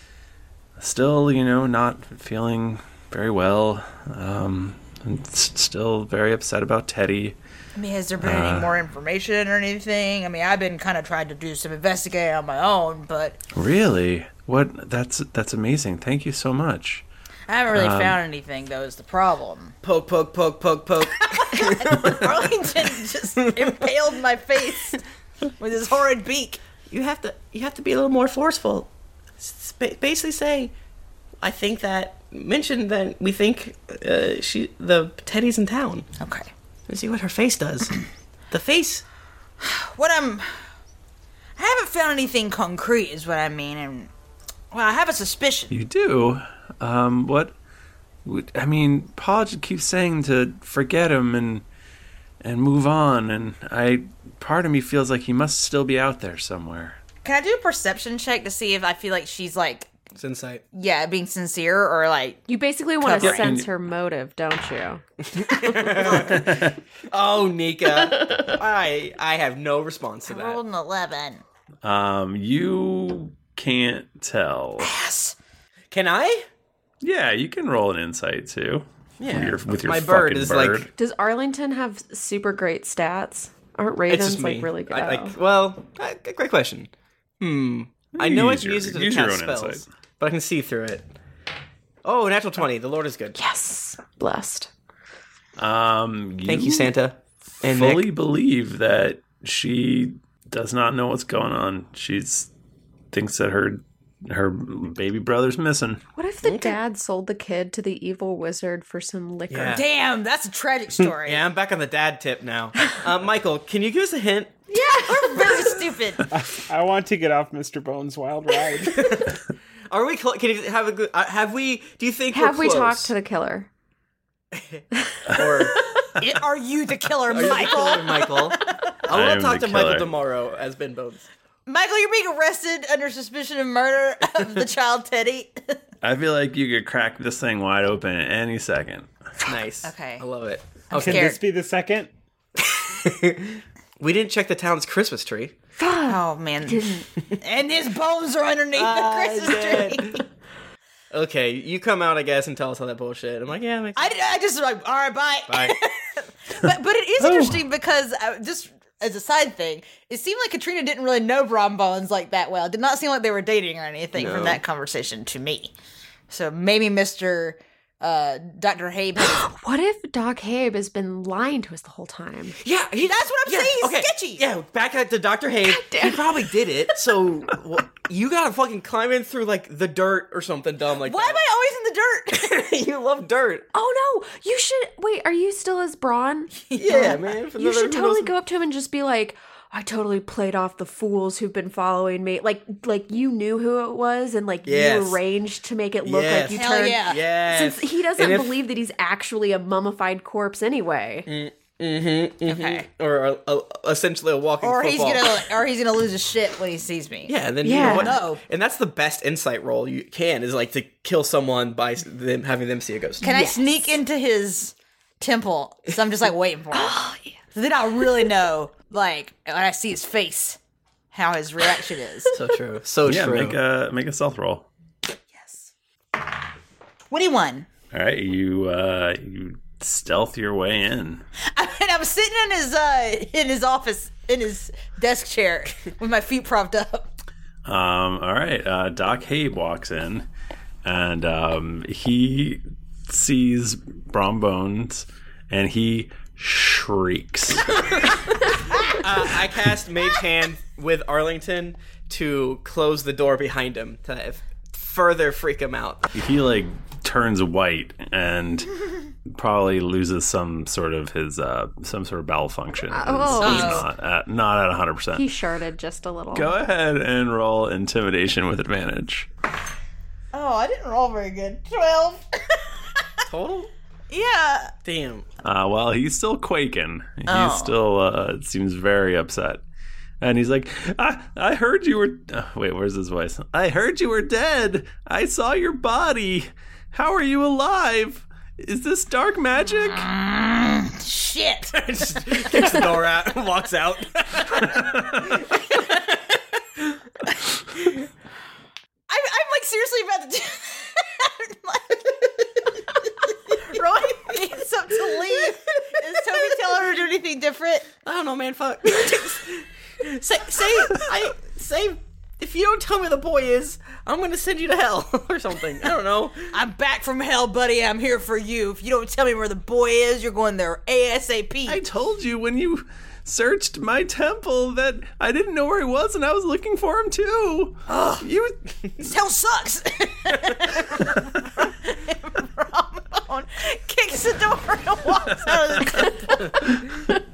still, you know, not feeling very well. Um, I'm s- still very upset about Teddy. I mean, has there been Uh, any more information or anything? I mean, I've been kind of trying to do some investigating on my own, but Really? What? That's that's amazing. Thank you so much. I haven't really Um, found anything, though, is the problem. Poke, poke, poke, poke, poke. Arlington just impaled my face with his horrid beak. You have to you have to be a little more forceful. S- ba- basically say, I think that mention that we think uh, she the Teddy's in town. Okay. Let's see what her face does. The face. What I'm... I haven't found anything concrete, is what I mean, and... Well, I have a suspicion. You do? Um, what? would- I mean, Paul just keeps saying to forget him and and move on, and I part of me feels like he must still be out there somewhere. Can I do a perception check to see if I feel like she's, like... It's insight. Yeah, being sincere, or, like... You basically want to covering. sense her motive, don't you? Oh, Nika. I I have no response to I that. rolled an eleven. Um, you can't tell. Yes. Can I? Yeah, you can roll an insight too. Yeah. with your, with your My bird fucking is bird. like- Does Arlington have super great stats? Aren't It's ravens just me. like really good? I, Oh. like, well, uh, great question. Hmm. I know I Use can your- use it to use your cast own spells, insight. but I can see through it. Oh, natural twenty. The Lord is good. Yes, blessed. Um, Thank you, Santa. And fully Nick. believe that she does not know what's going on. She's thinks that her her baby brother's missing. What if the dad sold the kid to the evil wizard for some liquor? Yeah. Damn, that's a tragic story. Yeah, I'm back on the dad tip now. Uh, Michael, can you give us a hint? Yeah, we're very stupid. I want to get off Mister Bones' wild ride. Are we? Cl- can you have a good? Uh, have we? Do you think? Have we're we close? talked to the killer? Or It- Are you the killer, are you the Michael? killer, Michael? I I want am to talk the to Michael killer. tomorrow as Ben Bones. Michael, you're being arrested under suspicion of murder of the child Teddy. I feel like you could crack this thing wide open at any second. Nice. Okay. I love it. I'm Can scared. this be the second? We didn't check the town's Christmas tree. Oh man, and his bones are underneath Ah, the Christmas dead. tree. Okay, you come out, I guess, and tell us all that bullshit. I'm like, yeah, makes I, I just like, all right, bye. Bye. But but it is interesting because uh, just as a side thing, it seemed like Katrina didn't really know Brom Bones like that well. It did not seem like they were dating or anything No. from that conversation to me. So maybe Mister Uh, Doctor Habe. Has, What if Doc Habe has been lying to us the whole time? Yeah, he, that's what I'm yeah, saying. He's okay. sketchy. Yeah, back at the Doctor Hay, he probably did it. So well, you gotta fucking climb in through like the dirt or something dumb like Why am I always in the dirt? that. You love dirt. Oh no! You should wait. Are you still as Braun? Yeah, man. For You the- should who totally knows- go up to him and just be like, "I totally played off the fools who've been following me." Like, like you knew who it was, and like Yes. you arranged to make it look Yes. like you Hell turned. yeah. Yes. Since he doesn't And if- believe that he's actually a mummified corpse anyway. Mm, Mm-hmm, mm-hmm. Okay. Or a, a, essentially a walking Or football. he's gonna, or he's gonna lose his shit when he sees me. Yeah, and then Yeah. you know what? No. And that's the best insight roll you can is like to kill someone by s- them having them see a ghost. Can I sneak into his temple? So I'm just like waiting for him. Oh, yeah. So then I'll really know, like, when I see his face, how his reaction is. So true. So yeah, true. make a make a stealth roll. twenty-one. All right, you uh, you stealth your way in. I mean, I'm sitting in his uh in his office in his desk chair with my feet propped up. Um, all right, uh, Doc Habe walks in, and um, he sees Brom Bones, and he shrieks. uh, I cast Mage Hand with Arlington to close the door behind him to f- further freak him out. He like turns white and probably loses some sort of his uh, some sort of bowel function. Oh. He's not at, not at one hundred percent. He sharded just a little. Go ahead and roll intimidation with advantage. Oh, I didn't roll very good. Twelve. Total? Yeah. Damn. Uh, well, he's still quaking. He's Oh. still uh, seems very upset. And he's like, I, I heard you were... Uh, wait, where's his voice? I heard you were dead. I saw your body. How are you alive? Is this dark magic? Mm, shit. Just kicks the door out and walks out. I'm, I'm like seriously about to do that. Rowan needs something to leave. Is Toby telling her to do anything different? I don't know, man. Fuck. say, say, I say. If you don't tell me the boy is, I'm gonna send you to hell or something. I don't know. I'm back from hell, buddy. I'm here for you. If you don't tell me where the boy is, you're going there ASAP. I told you when you searched my temple that I didn't know where he was and I was looking for him too. Ugh. You... This hell sucks. Ramon kicks the door and walks out of the temple.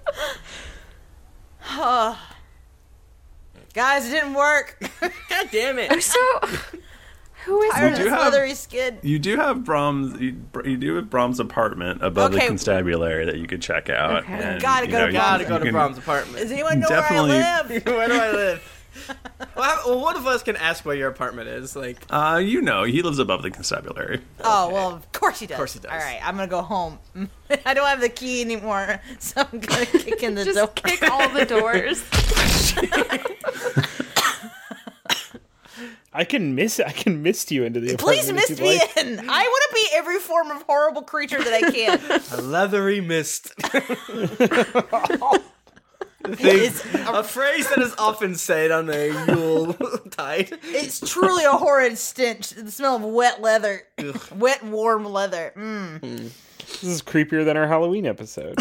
Oh. Guys, it didn't work. God damn it. I'm so... Who is Tired You of do this have- leathery skin. You do have Brahms. You, you do have Brahms' apartment above Okay. the constabulary that you could check out. Okay. and, Gotta you go know, to you- Gotta you go to can- Brom's apartment. Does anyone know Definitely- where I live? Where do I live? well, how- well, one of us can ask where your apartment is. Like, Uh, you know, he lives above the constabulary. Oh, well, of course he does. Of course he does. All right, I'm going to go home. I don't have the key anymore, so I'm going to kick in the Just door. kick all the doors. I can miss I can mist you into the Please apartment. if mist you'd me like. in. I want to be every form of horrible creature that I can. a leathery mist. It's, a phrase that is often said on a Yule tide. it's truly a horrid stench. The smell of wet leather. Wet, warm leather. Mm. This is creepier than our Halloween episode.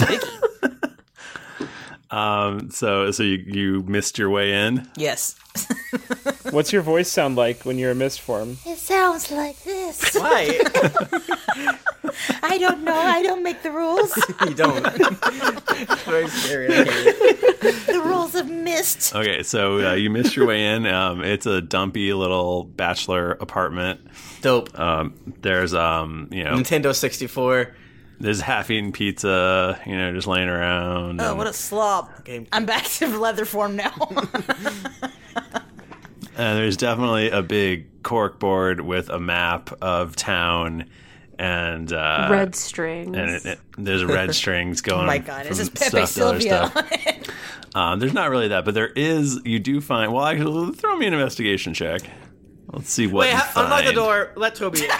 Um, so so you you missed your way in. Yes. What's your voice sound like when you're a mist form? It sounds like this. Why? I don't know. I don't make the rules. You don't. It's very scary. I hate it. The rules of mist. Okay, so uh, you missed your way in. Um, it's a dumpy little bachelor apartment. Dope. Um, there's um, you know, Nintendo sixty-four. there's half-eaten pizza, you know, just laying around. Oh, um, what a slob. Game. I'm back to leather form now. And there's definitely a big cork board with a map of town and uh, Red strings. And it, it, there's red strings going. Oh my God, it's from just Pepe stuff to other Sylvia. stuff. Um, there's not really that, but there is. You do find. Well, actually, throw me an investigation check. Let's see what Wait, you ha- find. unlock the door. Let Toby in.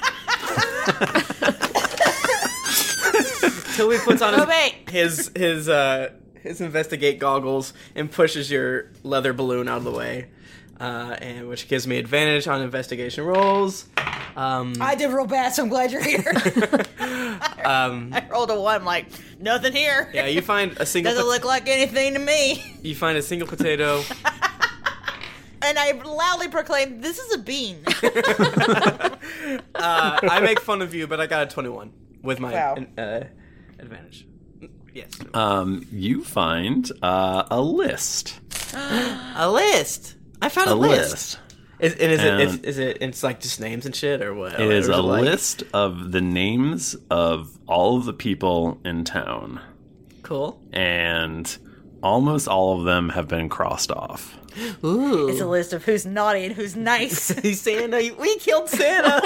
Toby puts on Toby! his his his, uh, his investigate goggles and pushes your leather balloon out of the way, uh, and which gives me advantage on investigation rolls. Um, I did real bad, so I'm glad you're here. um, I rolled a one. I'm like, nothing here. yeah, you find a single. Doesn't pot- look like anything to me. you find a single potato. And I loudly proclaim, this is a bean. uh, I make fun of you, but I got a twenty-one with my Wow. uh, advantage. Yes. Um, you find uh, a list. A list. I found a, A list. list. Is, and is And it? Is, is it? It's like just names and shit, or what? It is Or a like- list of the names of all of the people in town. Cool. And almost all of them have been crossed off. Ooh. It's a list of who's naughty and who's nice. Santa, we killed Santa.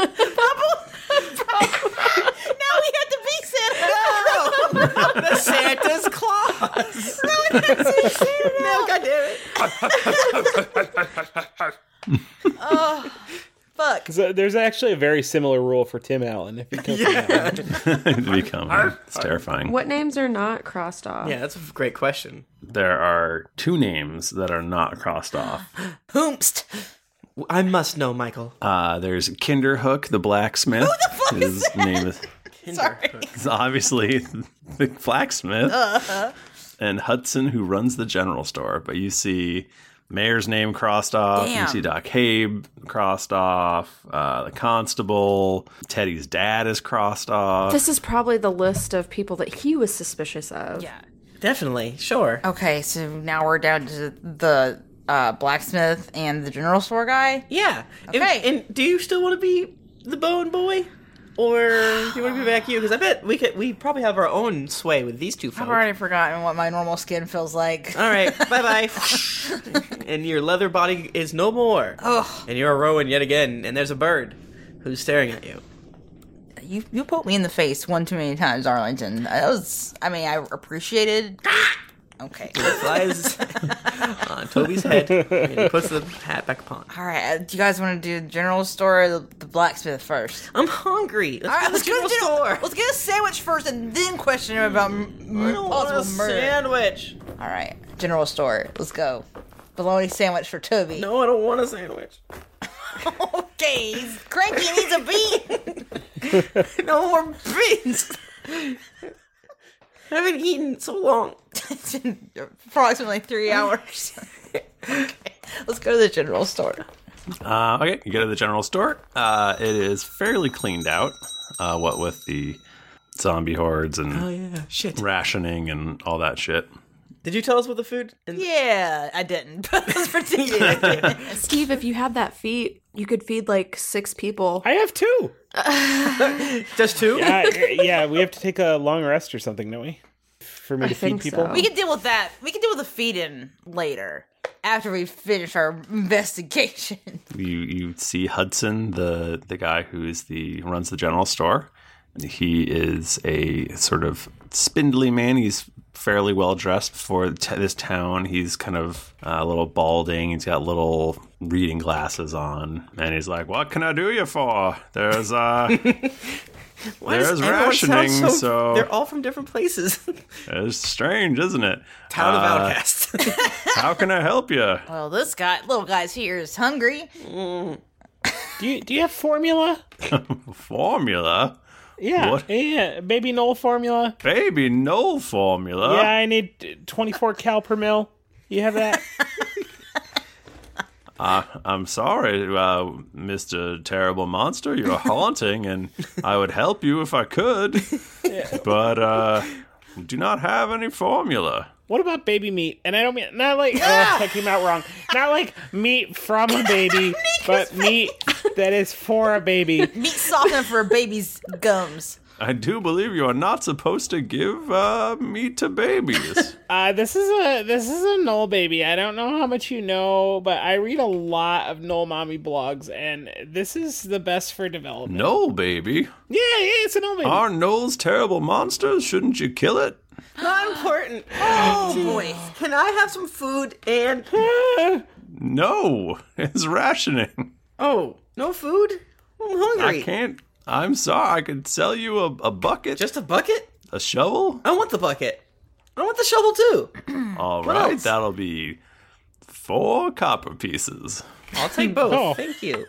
Now we have to be Santa. No, the Santa's claws. No, we have to be Santa. No, goddammit. Oh, fuck. So there's actually a very similar rule for Tim Allen. If he comes Yeah. To become him. It's terrifying. What names are not crossed off? Yeah, that's a great question. There are two names that are not crossed off. Hoomst. I must know, Michael. Uh, there's Kinderhook, the blacksmith. Who the fuck His is that? name is Sorry. is obviously the blacksmith. Uh-huh. And Hudson, who runs the general store. But you see Mayor's name crossed off. Damn. You see Doc Habe crossed off. Uh, the constable. Teddy's dad is crossed off. This is probably the list of people that he was suspicious of. Yeah. Definitely. Sure. Okay, so now we're down to the uh, blacksmith and the general store guy. Yeah. Okay. And, and do you still want to be the Bowen boy? Or do you want to be back you? Because I bet we could. We probably have our own sway with these two folks. I've already forgotten what my normal skin feels like. All right, bye bye. And your leather body is no more. Ugh. And you're a Rowan yet again. And there's a bird who's staring at you. You you poked me in the face one too many times, Arlington. That was, I mean, I appreciated. Okay. It flies on Toby's head. And he puts the hat back upon. All right. Do you guys want to do the general store or the, the blacksmith first? I'm hungry. Let's All right, go to let's the go to general the general store. Let's get a sandwich first and then question him about m- I don't want a possible murder. sandwich. All right. General store. Let's go. Bologna sandwich for Toby. No, I don't want a sandwich. Okay. He's cranky and needs a bean. No more beans. I haven't eaten so long. It's been approximately three hours. Okay. Let's go to the general store. Uh, okay, you go to the general store. Uh, it is fairly cleaned out, uh, what with the zombie hordes and Oh, yeah. Shit. rationing and all that shit. Did you tell us what the food? And Yeah, I didn't. But I was pretending. Steve, if you had that feat, you could feed like six people. I have two. Just two? Yeah, yeah, we have to take a long rest or something, don't we? For me I to feed think people. so. We can deal with that. We can deal with the feed-in later, after we finish our investigation. You you see Hudson, the the guy who is the runs the general store. He is a sort of spindly man. He's fairly well dressed for t- this town. He's kind of uh, a little balding. He's got little reading glasses on, and he's like, "What can I do you for?" There's uh, Why does there's everyone sound rationing, so, so they're all from different places. it's strange, isn't it? Town of Uh, outcasts. How can I help you? Well, this guy, little guy's here, is hungry. Do you do you have formula? Formula? Yeah, What? yeah, baby Knoll formula. Baby, no formula. Yeah, I need twenty-four cal per mil. You have that? Uh, I'm sorry, uh, Mister Terrible Monster. You're haunting, and I would help you if I could, but uh, do not have any formula. What about baby meat? And I don't mean not like oh, that came out wrong. Not like meat from a baby, but meat that is for a baby. Meat softener for a baby's gums. I do believe you are not supposed to give uh, meat to babies. Uh, this is a this is a Knoll baby. I don't know how much you know, but I read a lot of Knoll mommy blogs, and this is the best for development. No, baby. Yeah, yeah, it's a Knoll baby. Are Knoll's terrible monsters? Shouldn't you kill it? Not important. Oh, boy. Can I have some food and... No, it's rationing. Oh, no food? I'm hungry. I can't. I'm sorry. I could sell you a, a bucket. Just a bucket? A shovel? I want the bucket. I want the shovel too. All What right, else? that'll be four copper pieces. I'll take both. Oh. Thank you.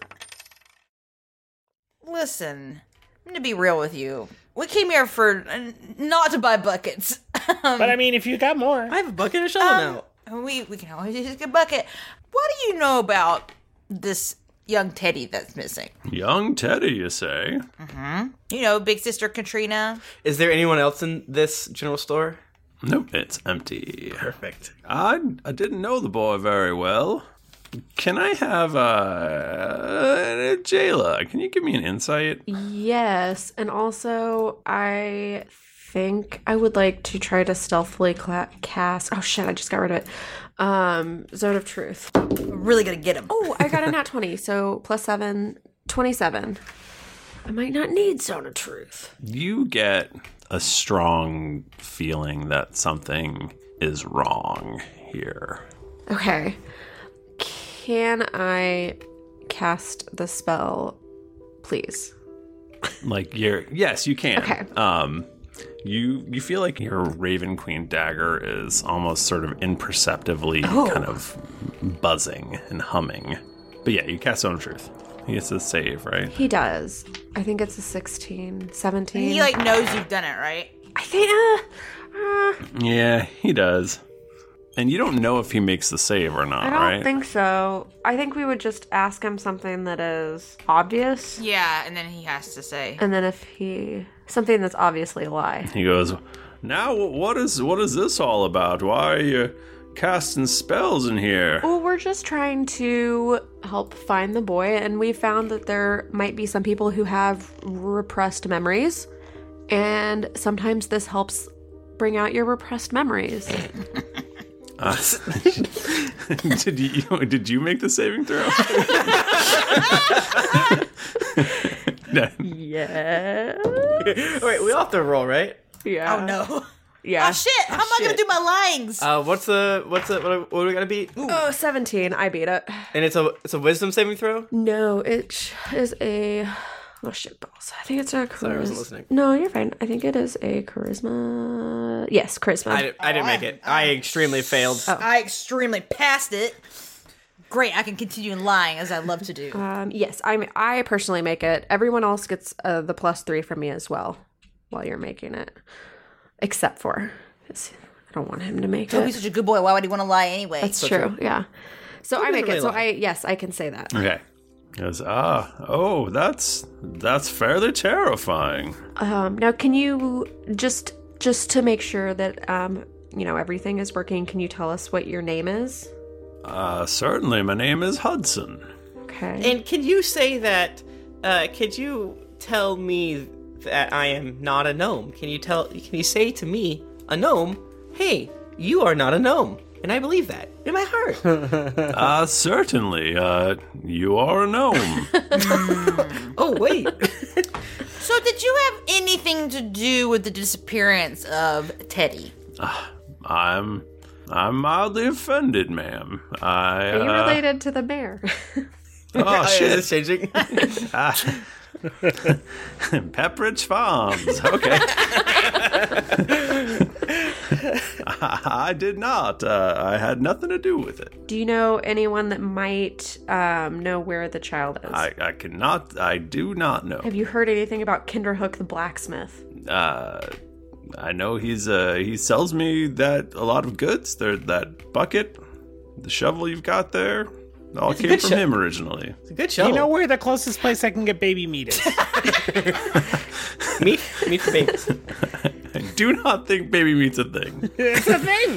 Listen, I'm gonna be real with you. We came here for uh, not to buy buckets. But I mean, if you got more, I have a bucket and a shovel Um, now. we we can always use a bucket. What do you know about this young Teddy that's missing? Young Teddy, you say? Mm-hmm. You know, big sister Katrina. Is there anyone else in this general store? Nope, it's empty. Perfect. I, I didn't know the boy very well. can I have uh, Jayla? Can you give me an insight? Yes, and also I think I would like to try to stealthily cla- cast. Oh shit! I just got rid of it. Um, Zone of Truth. I'm really gonna get him. Oh, I got a nat twenty, so plus seven, twenty-seven. I might not need Zone of Truth. You get a strong feeling that something is wrong here. Okay. Can I cast the spell, please? Like you're yes, you can. Okay. Um you you feel like your Raven Queen dagger is almost sort of imperceptibly Oh. kind of buzzing and humming. But yeah, you cast Zone of Truth. He gets a save, right? He does. I think it's a sixteen, seventeen. He like knows you've done it, right? I think. Uh, uh, Yeah, he does. And you don't know if he makes the save or not, I don't right? think so. I think we would just ask him something that is obvious. Yeah, and then he has to say. And then if he something that's obviously a lie. He goes, "Now what is what is this all about? Why are you casting spells in here?" Well, we're just trying to help find the boy, and we found that there might be some people who have repressed memories, and sometimes this helps bring out your repressed memories. Uh, did you did you make the saving throw? Yeah. Wait, we all have to roll, right? Yeah. Oh no. Yeah. Oh shit! How am I gonna do my lyings? Uh, what's the what's the what, what are we gonna beat? Oh, seventeen. I beat it. And it's a it's a wisdom saving throw. No, it is a. Oh shit balls! I think it's a charisma. Sorry, I wasn't listening. No, you're fine. I think it is a charisma. Yes, charisma. I, di- I didn't make it. I extremely failed. I extremely passed it. Great, I can continue lying as I love to do. Um, yes, I I personally make it. Everyone else gets uh, the plus three from me as well while you're making it, except for 'cause I don't want him to make Toby's it. such a good boy. Why would he want to lie anyway? That's true. Yeah. So Toby I make doesn't it. So really I yes, I can say that. Okay. He goes, ah, oh, that's that's fairly terrifying. Um, now, can you just just to make sure that um, you know everything is working? Can you tell us what your name is? Uh, certainly, my name is Hudson. Okay. And can you say that? Uh, could you tell me that I am not a gnome? Can you tell? Can you say to me, a gnome? Hey, you are not a gnome, and I believe that in my heart. Uh, certainly, uh, you are a gnome. Oh wait. So, did you have anything to do with the disappearance of Teddy? Uh, I'm I'm mildly offended, ma'am. I Are you uh, related to the bear? Oh shit! It's changing. Ah. Pepperidge Farms. Okay. I did not. Uh, I had nothing to do with it. Do you know anyone that might um, know where the child is? I, I cannot. I do not know. Have you heard anything about Kinderhook the blacksmith? Uh, I know he's uh he sells me that a lot of goods. There, that bucket, the shovel you've got there, it all It's a came good from sho- him originally. It's a good You know where the closest place I can get baby meat is? meat, meat for babies. I do not think baby meat's a thing. It's a thing.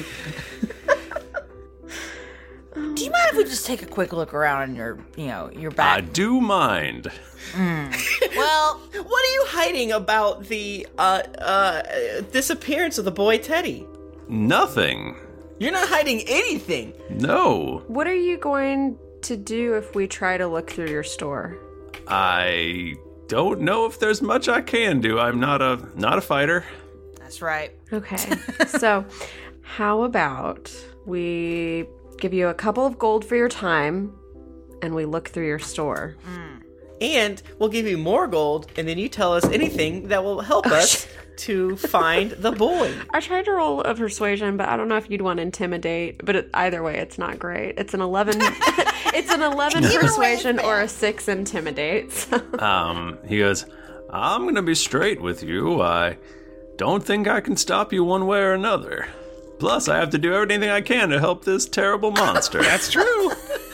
Do you mind if we just take a quick look around in your, you know, your back? I do mind. Well, what are you hiding about the uh uh disappearance of the boy Teddy? Nothing. You're not hiding anything. No. What are you going to do if we try to look through your store? I don't know if there's much I can do. I'm not a not a fighter. That's right. Okay. So, how about we give you a couple of gold for your time and we look through your store? And we'll give you more gold, and then you tell us anything that will help us to find the boy. I tried to roll a persuasion, but I don't know if you'd want to intimidate. But it, either way, it's not great. It's an eleven. It's an eleven persuasion or a six intimidate. So. Um, he goes, I'm gonna be straight with you. I don't think I can stop you one way or another. Plus, I have to do everything I can to help this terrible monster. That's true.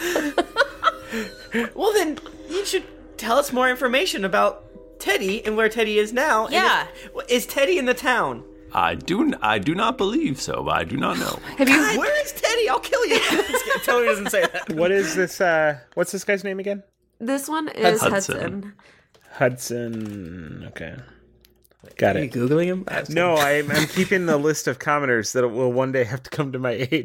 Well, then you should tell us more information about Teddy and where Teddy is now. and Yeah. if- is Teddy in the town? I do I do not believe so, but I do not know. Have you? Where is Teddy? I'll kill you. Totally doesn't say that. What is this? Uh, what's this guy's name again? This one is Hudson. Hudson. Hudson. Okay. Got Are you it. Googling him? No, I'm, I'm keeping the list of commenters that will one day have to come to my aid.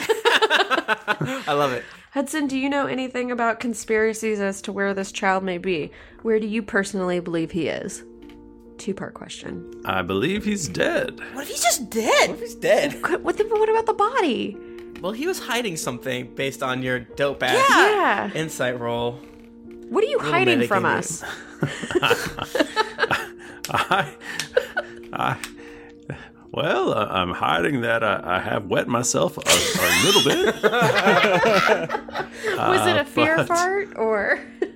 I love it. Hudson, do you know anything about conspiracies as to where this child may be? Where do you personally believe he is? Two-part question. I believe he's dead. What if he's just dead? What if he's dead? What, the, what about the body? Well, he was hiding something based on your dope ass Yeah. insight roll. What are you Little hiding medic from in us? I, I, well, uh, I'm hiding that I, I have wet myself a, a little bit. Was it a fear but- fart or?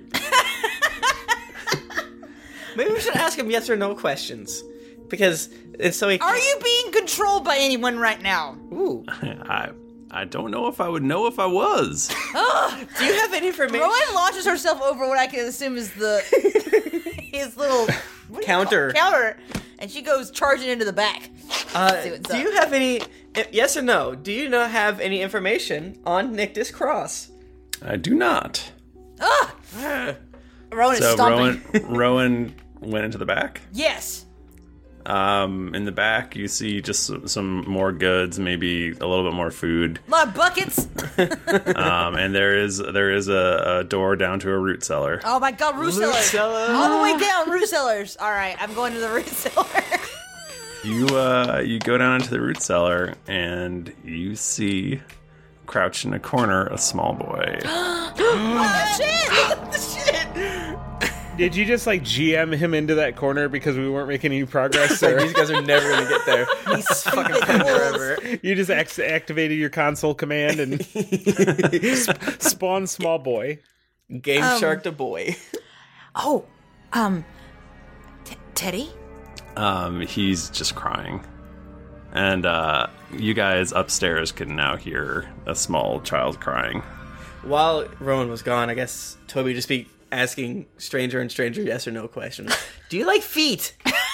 Maybe we should ask him yes or no questions. Because it's so he Are you being controlled by anyone right now? Ooh. I, I don't know if I would know if I was. Do you have any information? Rowan launches herself over what I can assume is the his little what do you Counter. call it? counter, and she goes charging into the back. Uh, See what's do up. you have any, yes or no, do you not have any information on Nictus Cross? I do not. Ah! Rowan is So stomping. Rowan, Rowan went into the back. Yes. Um, in the back, you see just some, some more goods, maybe a little bit more food. A lot of buckets. Um, and there is there is a, a door down to a root cellar. Oh my god, root Root cellars. cellar. All the way down, root cellars. All right, I'm going to the root cellar. You uh, you go down into the root cellar and you see, crouched in a corner, a small boy. Oh shit! Shit! Did you just like G M him into that corner because we weren't making any progress? Like, Or these guys are never going to get there. These Fucking stupid pen fools. forever. you just ex- activated your console command and sp- spawn small boy. Game Um, Shark the boy. Oh, um, T- Teddy? Um, he's just crying. And uh, you guys upstairs can now hear a small child crying. While Rowan was gone, I guess Toby would just be asking stranger and stranger yes or no questions. Do you like feet?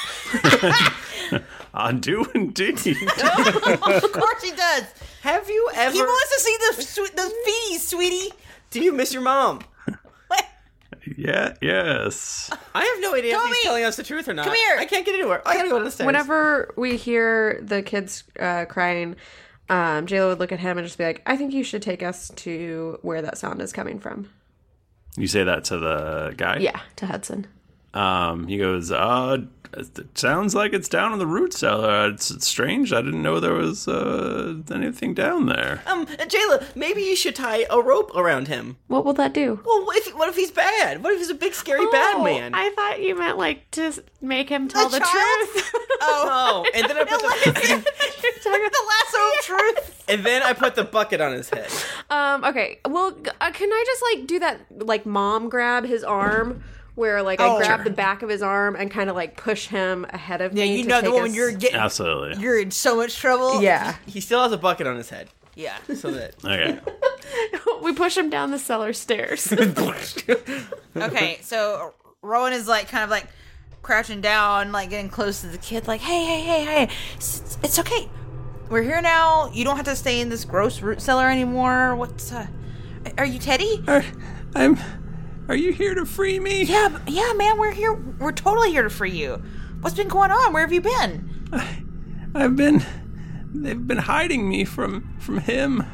I do indeed. Of course he does. Have you ever... He wants to see the swe- the feeties, sweetie. Do you miss your mom? What? Yeah, yes. I have no idea if Toby! he's telling us the truth or not. Come here. I can't get into her. I gotta go downstairs. Whenever we hear the kids uh, crying, um, Jayla would look at him and just be like, I think you should take us to where that sound is coming from. You say that to the guy? Yeah, to Hudson. Um, he goes, uh, it sounds like it's down in the root cellar. It's, it's strange. I didn't know there was uh, anything down there. Um, Jayla, maybe you should tie a rope around him. What will that do? Well, what if, what if he's bad? What if he's a big, scary, bad man? I thought you meant like to make him tell the, The child? truth. Oh, and then I put the, The lasso of truth. and then I put the bucket on his head. um, okay. Well, g- uh, can I just like do that like mom grab his arm? Where like I Oh, grab sure. the back of his arm and kind of like push him ahead of Yeah, me. you to know the take woman us- you're getting. Absolutely. You're in so much trouble. Yeah. He still has a bucket on his head, Yeah. so that Okay. We push him down the cellar stairs. Okay, so Rowan is like kind of like crouching down, like getting close to the kid, like, hey, hey, hey, hey, it's, it's okay. We're here now. You don't have to stay in this gross root cellar anymore. What's uh are you Teddy? Are, I'm. Are you here to free me? Yeah, yeah, man, we're here. We're totally here to free you. What's been going on? Where have you been? I've been. They've been hiding me from from him.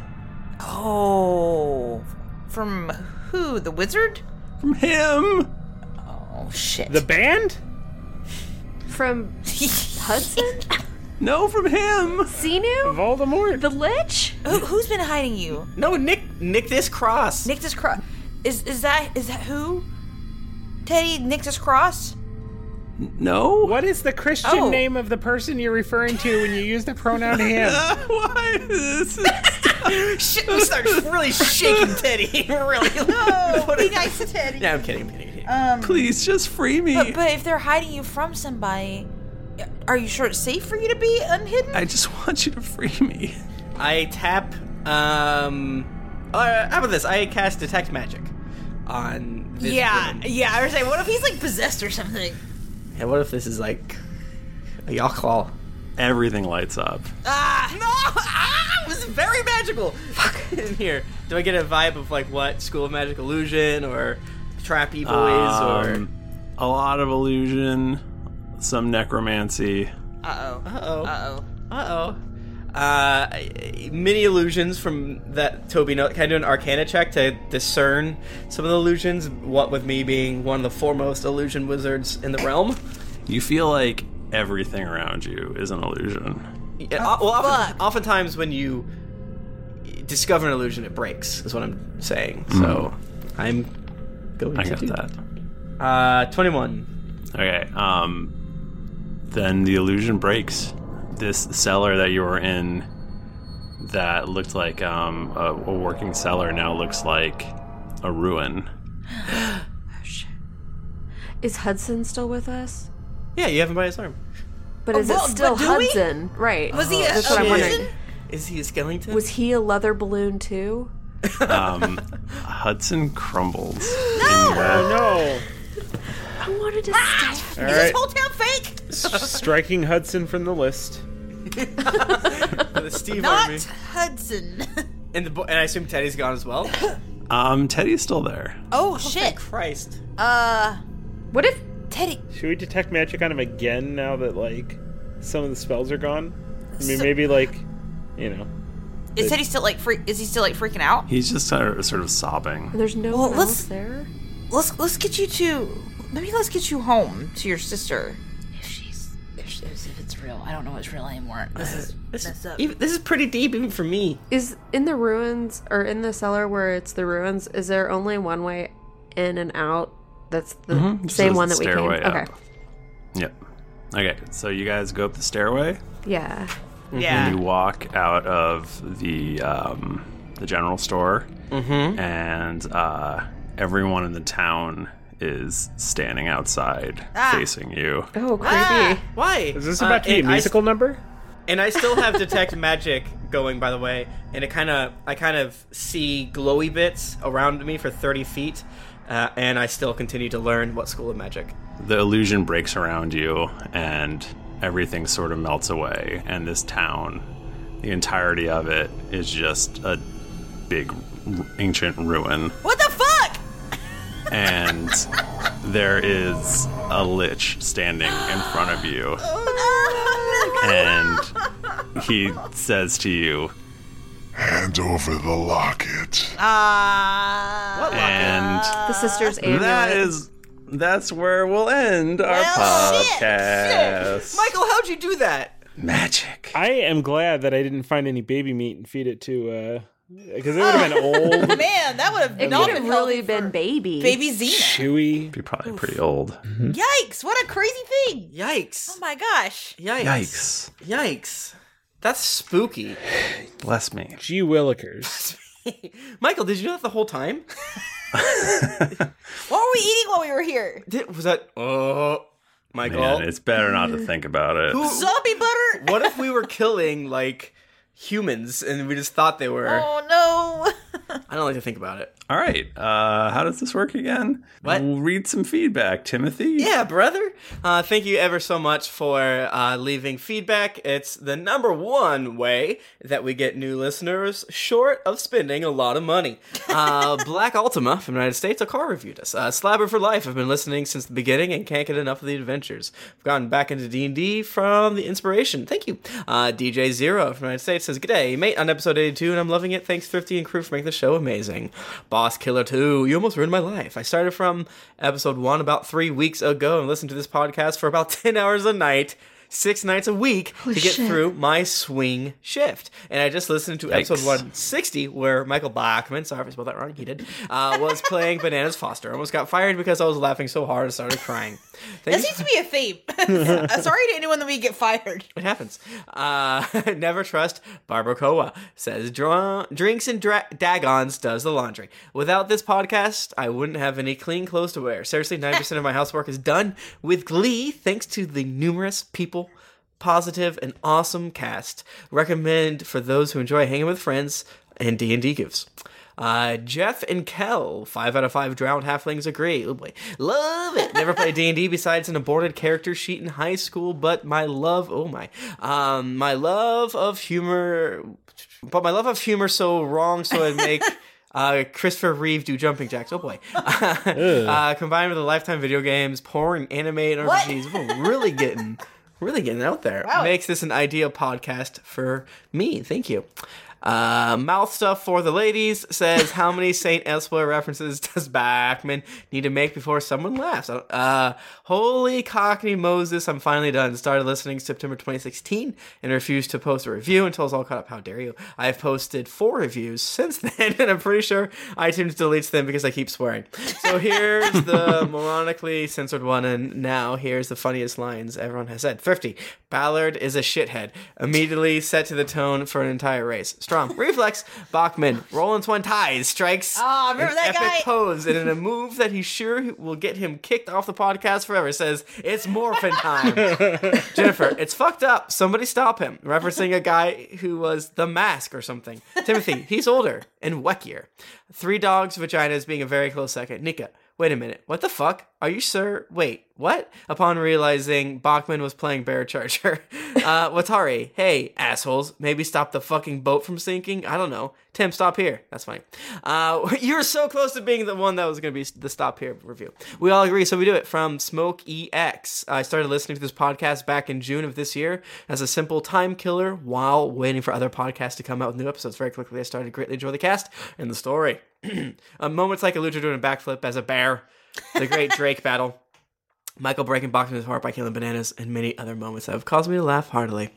Oh, from who? The wizard? From him. Oh shit. The band? From Hudson? No, from him. Xenu? Voldemort? The Lich? Who, who's been hiding you? no Nick Nictus Cross. Nictus Cross. Is is that is that who? Teddy Nictus Cross? No. What is the Christian Oh. name of the person you're referring to when you use the pronoun him? Why is this? Shit, we start really shaking Teddy. really. No, be nice to Teddy. No, I'm kidding. I'm kidding. I'm kidding. Um, Please just free me. but but if they're hiding you from somebody, are you sure it's safe for you to be unhidden? I just want you to free me. I tap. Um. Uh, how about this? I cast Detect Magic on this yeah, woman. yeah. I was saying, what if he's like possessed or something? And what if this is like a Yawklaw? everything lights up. Ah, no! Ah, it was very magical. Fuck. In here. Do I get a vibe of, like, what? School of Magic Illusion or Trappy Boys um, or... A lot of illusion, some necromancy. Uh-oh. Uh-oh. Uh-oh. Uh-oh. Uh, mini illusions from that Toby note. Can I do an Arcana check to discern some of the illusions? What with me being one of the foremost illusion wizards in the realm? You feel like everything around you is an illusion. Yeah, oh, well, often, oftentimes when you discover an illusion, it breaks, is what I'm saying. Mm. So, I'm going I to got do that. Uh, twenty-one. Okay, um, then the illusion breaks. This cellar that you were in that looked like um, a, a working cellar now looks like a ruin. Oh, shit. Is Hudson still with us? Yeah, you have him by his arm. But is oh, well, it still Hudson? We? Right. Was he a That's what I'm wondering. Is he a skeleton? Was he a leather balloon too? um, Hudson crumbles. No! Oh, no. I wanted to ah! stay. Is this whole town fake? S- striking Hudson from the list. The Steve Not Army. Hudson. And the bo- and I assume Teddy's gone as well. Um, Teddy's still there. Oh, oh shit! Thank Christ. Uh, what if Teddy? Should we detect magic on him again now that like some of the spells are gone? I mean, So- maybe like, you know. Is Teddy still like freak? Is he still like freaking out? He's just sort of, sort of sobbing. There's no well, one let's, else there. Let's let's get you to maybe let's get you home to your sister. If she's if, she, if it's real, I don't know what's real anymore. This is this, messed up. Even, this is pretty deep even for me. Is in the ruins or in the cellar where it's the ruins? Is there only one way in and out? That's the mm-hmm. same so one that we came. Up. Okay. Yep. Okay, so you guys go up the stairway. Yeah. Yeah. And you walk out of the um, the general store, mm-hmm. and uh, everyone in the town is standing outside, ah. facing you. Oh, creepy! Ah, why? Is this about uh, to be a musical I, number? And I still have detect magic going, by the way. And it kind of, I kind of see glowy bits around me for thirty feet, uh, and I still continue to learn what school of magic. The illusion breaks around you, and everything sort of melts away, and this town, the entirety of it, is just a big r- ancient ruin. What the fuck? And there is a lich standing in front of you. And he says to you, "Hand over the locket." Ah. Uh, and the sister's amulet. That is... That's where we'll end our well, podcast. Shit, shit. Michael, how'd you do that? Magic. I am glad that I didn't find any baby meat and feed it to, uh, because it would have been old. Man, that would have it not could have been really been baby. Baby Xena. Chewy. Be probably pretty old. Mm-hmm. Yikes, what a crazy thing. Yikes. Oh my gosh. Yikes. Yikes. Yikes. That's spooky. Bless me. Gee willikers. Michael, did you know that the whole time? What were we eating while we were here? Did, was that... Oh... Michael? Man, it's better not to think about it. Who, Zombie butter? What if we were killing, like, humans and we just thought they were... Oh, no. I don't like to think about it. All right. Uh, how does this work again? What? We'll read some feedback, Timothy. Yeah, brother. Uh, thank you ever so much for uh, leaving feedback. It's the number one way that we get new listeners, short of spending a lot of money. Uh, Black Ultima from the United States, a car reviewed us. Uh, Slabber for Life. I've been listening since the beginning and can't get enough of the adventures. I've gotten back into D and D from the inspiration. Thank you. Uh, D J Zero from the United States says, "G'day, mate, on episode eighty-two, and I'm loving it. Thanks, Thrifty and crew, for making the show amazing. Boss Killer two, you almost ruined my life. I started from episode one about three weeks ago and listened to this podcast for about ten hours a night, six nights a week Holy to get shit. through my swing shift. And I just listened to Yikes. episode one sixty where Michael Bachman, sorry if I spelled that wrong, he did, uh, was playing Bananas Foster. I almost got fired because I was laughing so hard I started crying. Thank That you. seems to be a theme. Sorry to anyone that we get fired. It happens. Uh, never trust Barbacoa. Says Dr- drinks and dra- Dagons does the laundry. Without this podcast, I wouldn't have any clean clothes to wear. Seriously, ninety percent of my housework is done with glee thanks to the numerous people, positive and awesome cast. Recommend for those who enjoy hanging with friends and D and D gives. Uh, Jeff and Kel, five out of five drowned halflings agree. Oh boy, love it. Never played D and D besides an aborted character sheet in high school, but my love, oh my, um, my love of humor, but my love of humor so wrong, so it'd make uh, Christopher Reeve do jumping jacks. Oh boy, uh, combined with the Lifetime video games, porn, anime, and R P Gs, oh, really getting, really getting out there. Wow. Makes this an ideal podcast for me. Thank you. Uh, mouth stuff for the ladies says, how many Saint Elsewhere references does Bachman need to make before someone laughs? Uh, holy cockney Moses, I'm finally done. Started listening September twenty sixteen and refused to post a review until it's all caught up. How dare you? I've posted four reviews since then, and I'm pretty sure iTunes deletes them because I keep swearing. So here's the moronically censored one, and now here's the funniest lines everyone has said. Thrifty, Ballard is a shithead. Immediately set to the tone for an entire race. Strong. Reflex. Bachman. Rollins one ties. Strikes. Oh, I remember an that epic guy. pose. And in a move that he's sure will get him kicked off the podcast forever, says, it's morphin' time. Jennifer. It's fucked up. Somebody stop him. Referencing a guy who was the Mask or something. Timothy. He's older and weckier. Three dogs, vaginas being a very close second. Nika. Wait a minute. What the fuck? Are you sure? Wait, what? Upon realizing Bachman was playing Bear Charger. Uh, Watari, hey, assholes, maybe stop the fucking boat from sinking? I don't know. Tim, stop here. That's fine. Uh, you're so close to being the one that was going to be the stop here review. We all agree, so we do it. From Smoke E X. I started listening to this podcast back in June of this year as a simple time killer while waiting for other podcasts to come out with new episodes. Very quickly, I started to greatly enjoy the cast and the story. uh, moments like a luchador doing a backflip as a bear, the great Drake battle, Michael breaking Bachman's heart by killing bananas, and many other moments that have caused me to laugh heartily.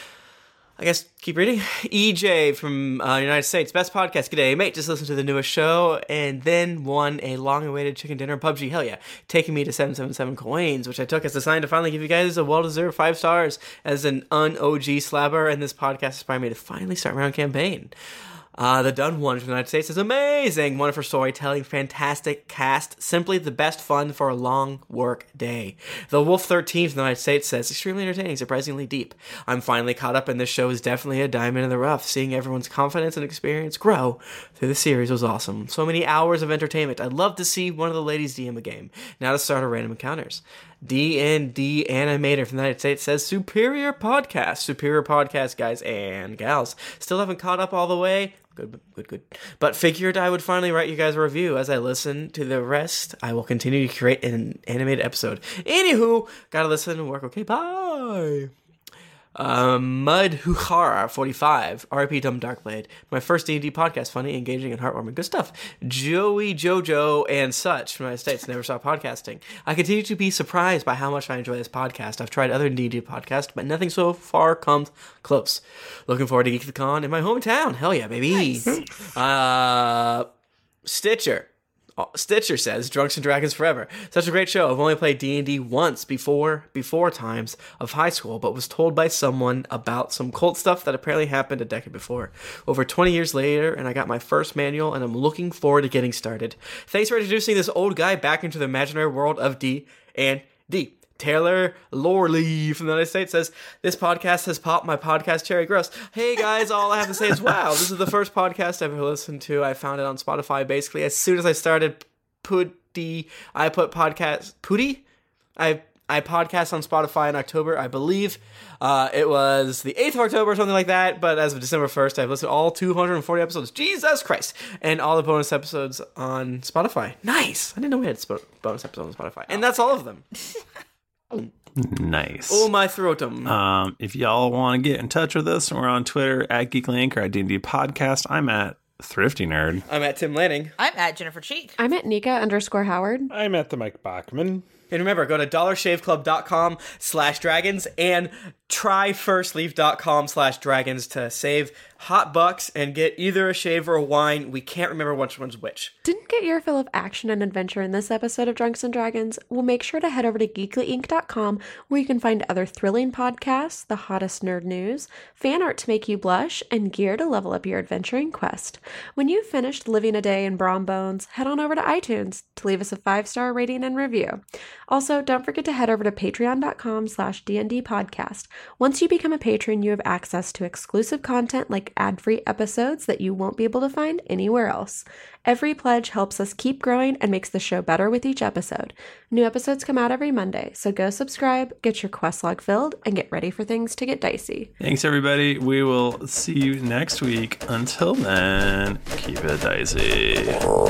I guess keep reading. E J from uh, United States, best podcast. G'day, mate. Just listened to the newest show and then won a long-awaited chicken dinner. P U B G, hell yeah. Taking me to seven seven seven coins, which I took as a sign to finally give you guys a well-deserved five stars as an un-O G slabber, and this podcast inspired me to finally start my own campaign. Uh, the Done One from the United States is amazing. Wonderful storytelling, fantastic cast, simply the best fun for a long work day. The Wolf thirteen from the United States says, extremely entertaining, surprisingly deep. I'm finally caught up, and this show is definitely a diamond in the rough. Seeing everyone's confidence and experience grow through the series was awesome. So many hours of entertainment. I'd love to see one of the ladies D M a game. Now to start our random encounters. D and D Animator from the United States says, superior podcast. Superior podcast, guys and gals. Still haven't caught up all the way. Good, good, good. But figured I would finally write you guys a review. As I listen to the rest, I will continue to create an animated episode. Anywho, gotta listen and work. Okay, bye. Uh, Mud Huhara forty-five, R I P Dumb Darkblade. My first D and D podcast, funny, engaging, and heartwarming. Good stuff. Joey Jojo and such from the United States, never saw podcasting. I continue to be surprised by how much I enjoy this podcast. I've tried other D and D podcasts, but nothing so far comes close. Looking forward to GeeklyCon in my hometown. Hell yeah, baby. Nice. Uh, Stitcher. Stitcher says, Drunks and Dragons Forever. Such a great show. I've only played D and D once before, before times of high school, but was told by someone about some cult stuff that apparently happened a decade before. Over twenty years later, and I got my first manual, and I'm looking forward to getting started. Thanks for introducing this old guy back into the imaginary world of D and D. Taylor Lorley from the United States says, this podcast has popped my podcast cherry gross. Hey guys, all I have to say is, wow, this is the first podcast I've ever listened to. I found it on Spotify basically as soon as I started Putty. I put podcast, Putty? I I podcast on Spotify in October, I believe. Uh, it was the eighth of October or something like that, but as of December first, I've listened to all two hundred forty episodes. Jesus Christ! And all the bonus episodes on Spotify. Nice! I didn't know we had bonus episodes on Spotify. And that's all of them. Nice. Oh, my throatum. Um, if y'all want to get in touch with us, we're on Twitter at GeeklyInc or at D and D Podcast. I'm at Thrifty Nerd. I'm at Tim Lanning. I'm at Jennifer Cheek. I'm at Nika underscore Howard. I'm at the Mike Bachman. And remember, go to dollarshaveclub.com slash dragons and tryfirstleaf.com slash dragons to save hot bucks and get either a shave or a wine. We can't remember which one's which. Didn't get your fill of action and adventure in this episode of Drunks and Dragons? Well, make sure to head over to geekly inc dot com where you can find other thrilling podcasts, the hottest nerd news, fan art to make you blush, and gear to level up your adventuring quest. When you've finished living a day in Brom Bones, head on over to iTunes to leave us a five-star rating and review. Also, don't forget to head over to patreon.com slash D&D podcast, Once you become a patron, you have access to exclusive content like ad-free episodes that you won't be able to find anywhere else. Every pledge helps us keep growing and makes the show better with each episode. New episodes come out every Monday, so go subscribe, get your quest log filled, and get ready for things to get dicey. Thanks, everybody. We will see you next week. Until then, keep it dicey.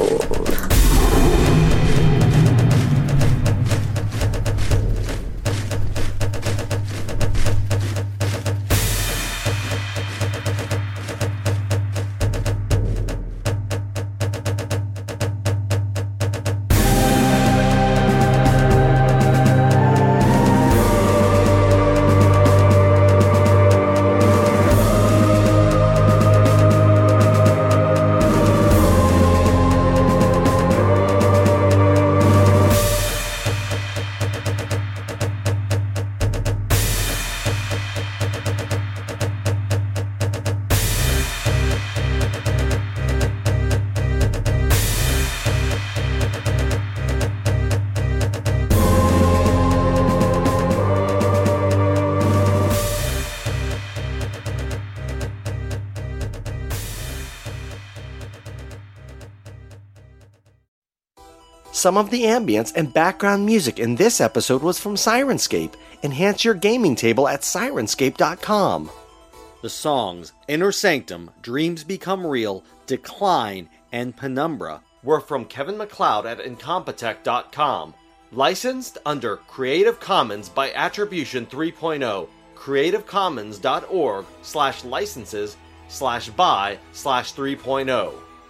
Some of the ambience and background music in this episode was from Syrinscape. Enhance your gaming table at Syrinscape dot com. The songs Inner Sanctum, Dreams Become Real, Decline, and Penumbra were from Kevin MacLeod at Incompetech dot com. Licensed under Creative Commons by Attribution three point oh. creativecommons.org slash licenses slash by slash 3.0.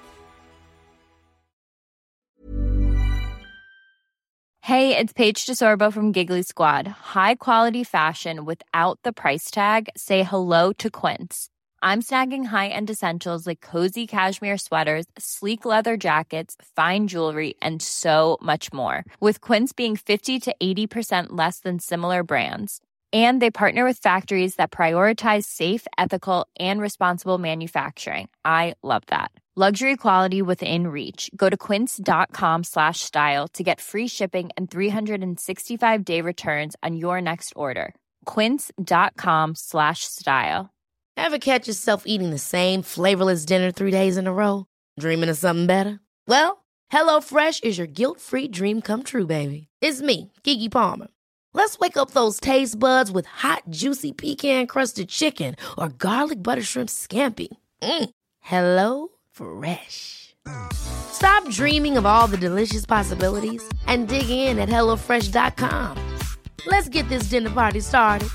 Hey, it's Paige DeSorbo from Giggly Squad. High quality fashion without the price tag. Say hello to Quince. I'm snagging high-end essentials like cozy cashmere sweaters, sleek leather jackets, fine jewelry, and so much more. With Quince being fifty to eighty percent less than similar brands. And they partner with factories that prioritize safe, ethical, and responsible manufacturing. I love that. Luxury quality within reach. Go to quince.com slash style to get free shipping and three sixty-five day returns on your next order. Quince.com slash style. Ever catch yourself eating the same flavorless dinner three days in a row? Dreaming of something better? Well, HelloFresh is your guilt-free dream come true, baby. It's me, Keke Palmer. Let's wake up those taste buds with hot, juicy pecan-crusted chicken or garlic butter shrimp scampi. Mm. Hello Fresh. Stop dreaming of all the delicious possibilities and dig in at hello fresh dot com. Let's get this dinner party started.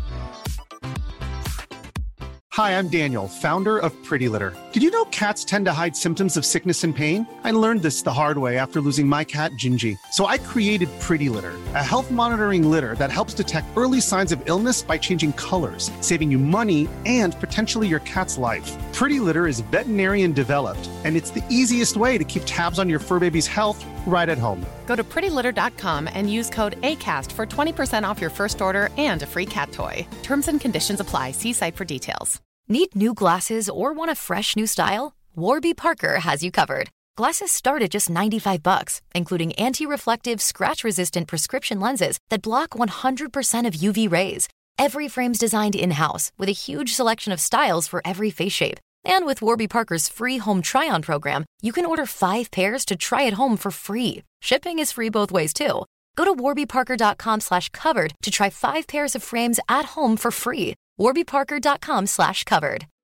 Hi, I'm Daniel, founder of Pretty Litter. Did you know cats tend to hide symptoms of sickness and pain? I learned this the hard way after losing my cat, Gingy. So I created Pretty Litter, a health monitoring litter that helps detect early signs of illness by changing colors, saving you money and potentially your cat's life. Pretty Litter is veterinarian developed, and it's the easiest way to keep tabs on your fur baby's health right at home. Go to pretty litter dot com and use code ACAST for twenty percent off your first order and a free cat toy. Terms and conditions apply. See site for details. Need new glasses or want a fresh new style? Warby Parker has you covered. Glasses start at just ninety-five bucks, including anti-reflective, scratch-resistant prescription lenses that block one hundred percent of U V rays. Every frame's designed in-house with a huge selection of styles for every face shape. And with Warby Parker's free home try-on program, you can order five pairs to try at home for free. Shipping is free both ways, too. Go to warby parker dot com slash covered to try five pairs of frames at home for free. warby parker dot com slash covered.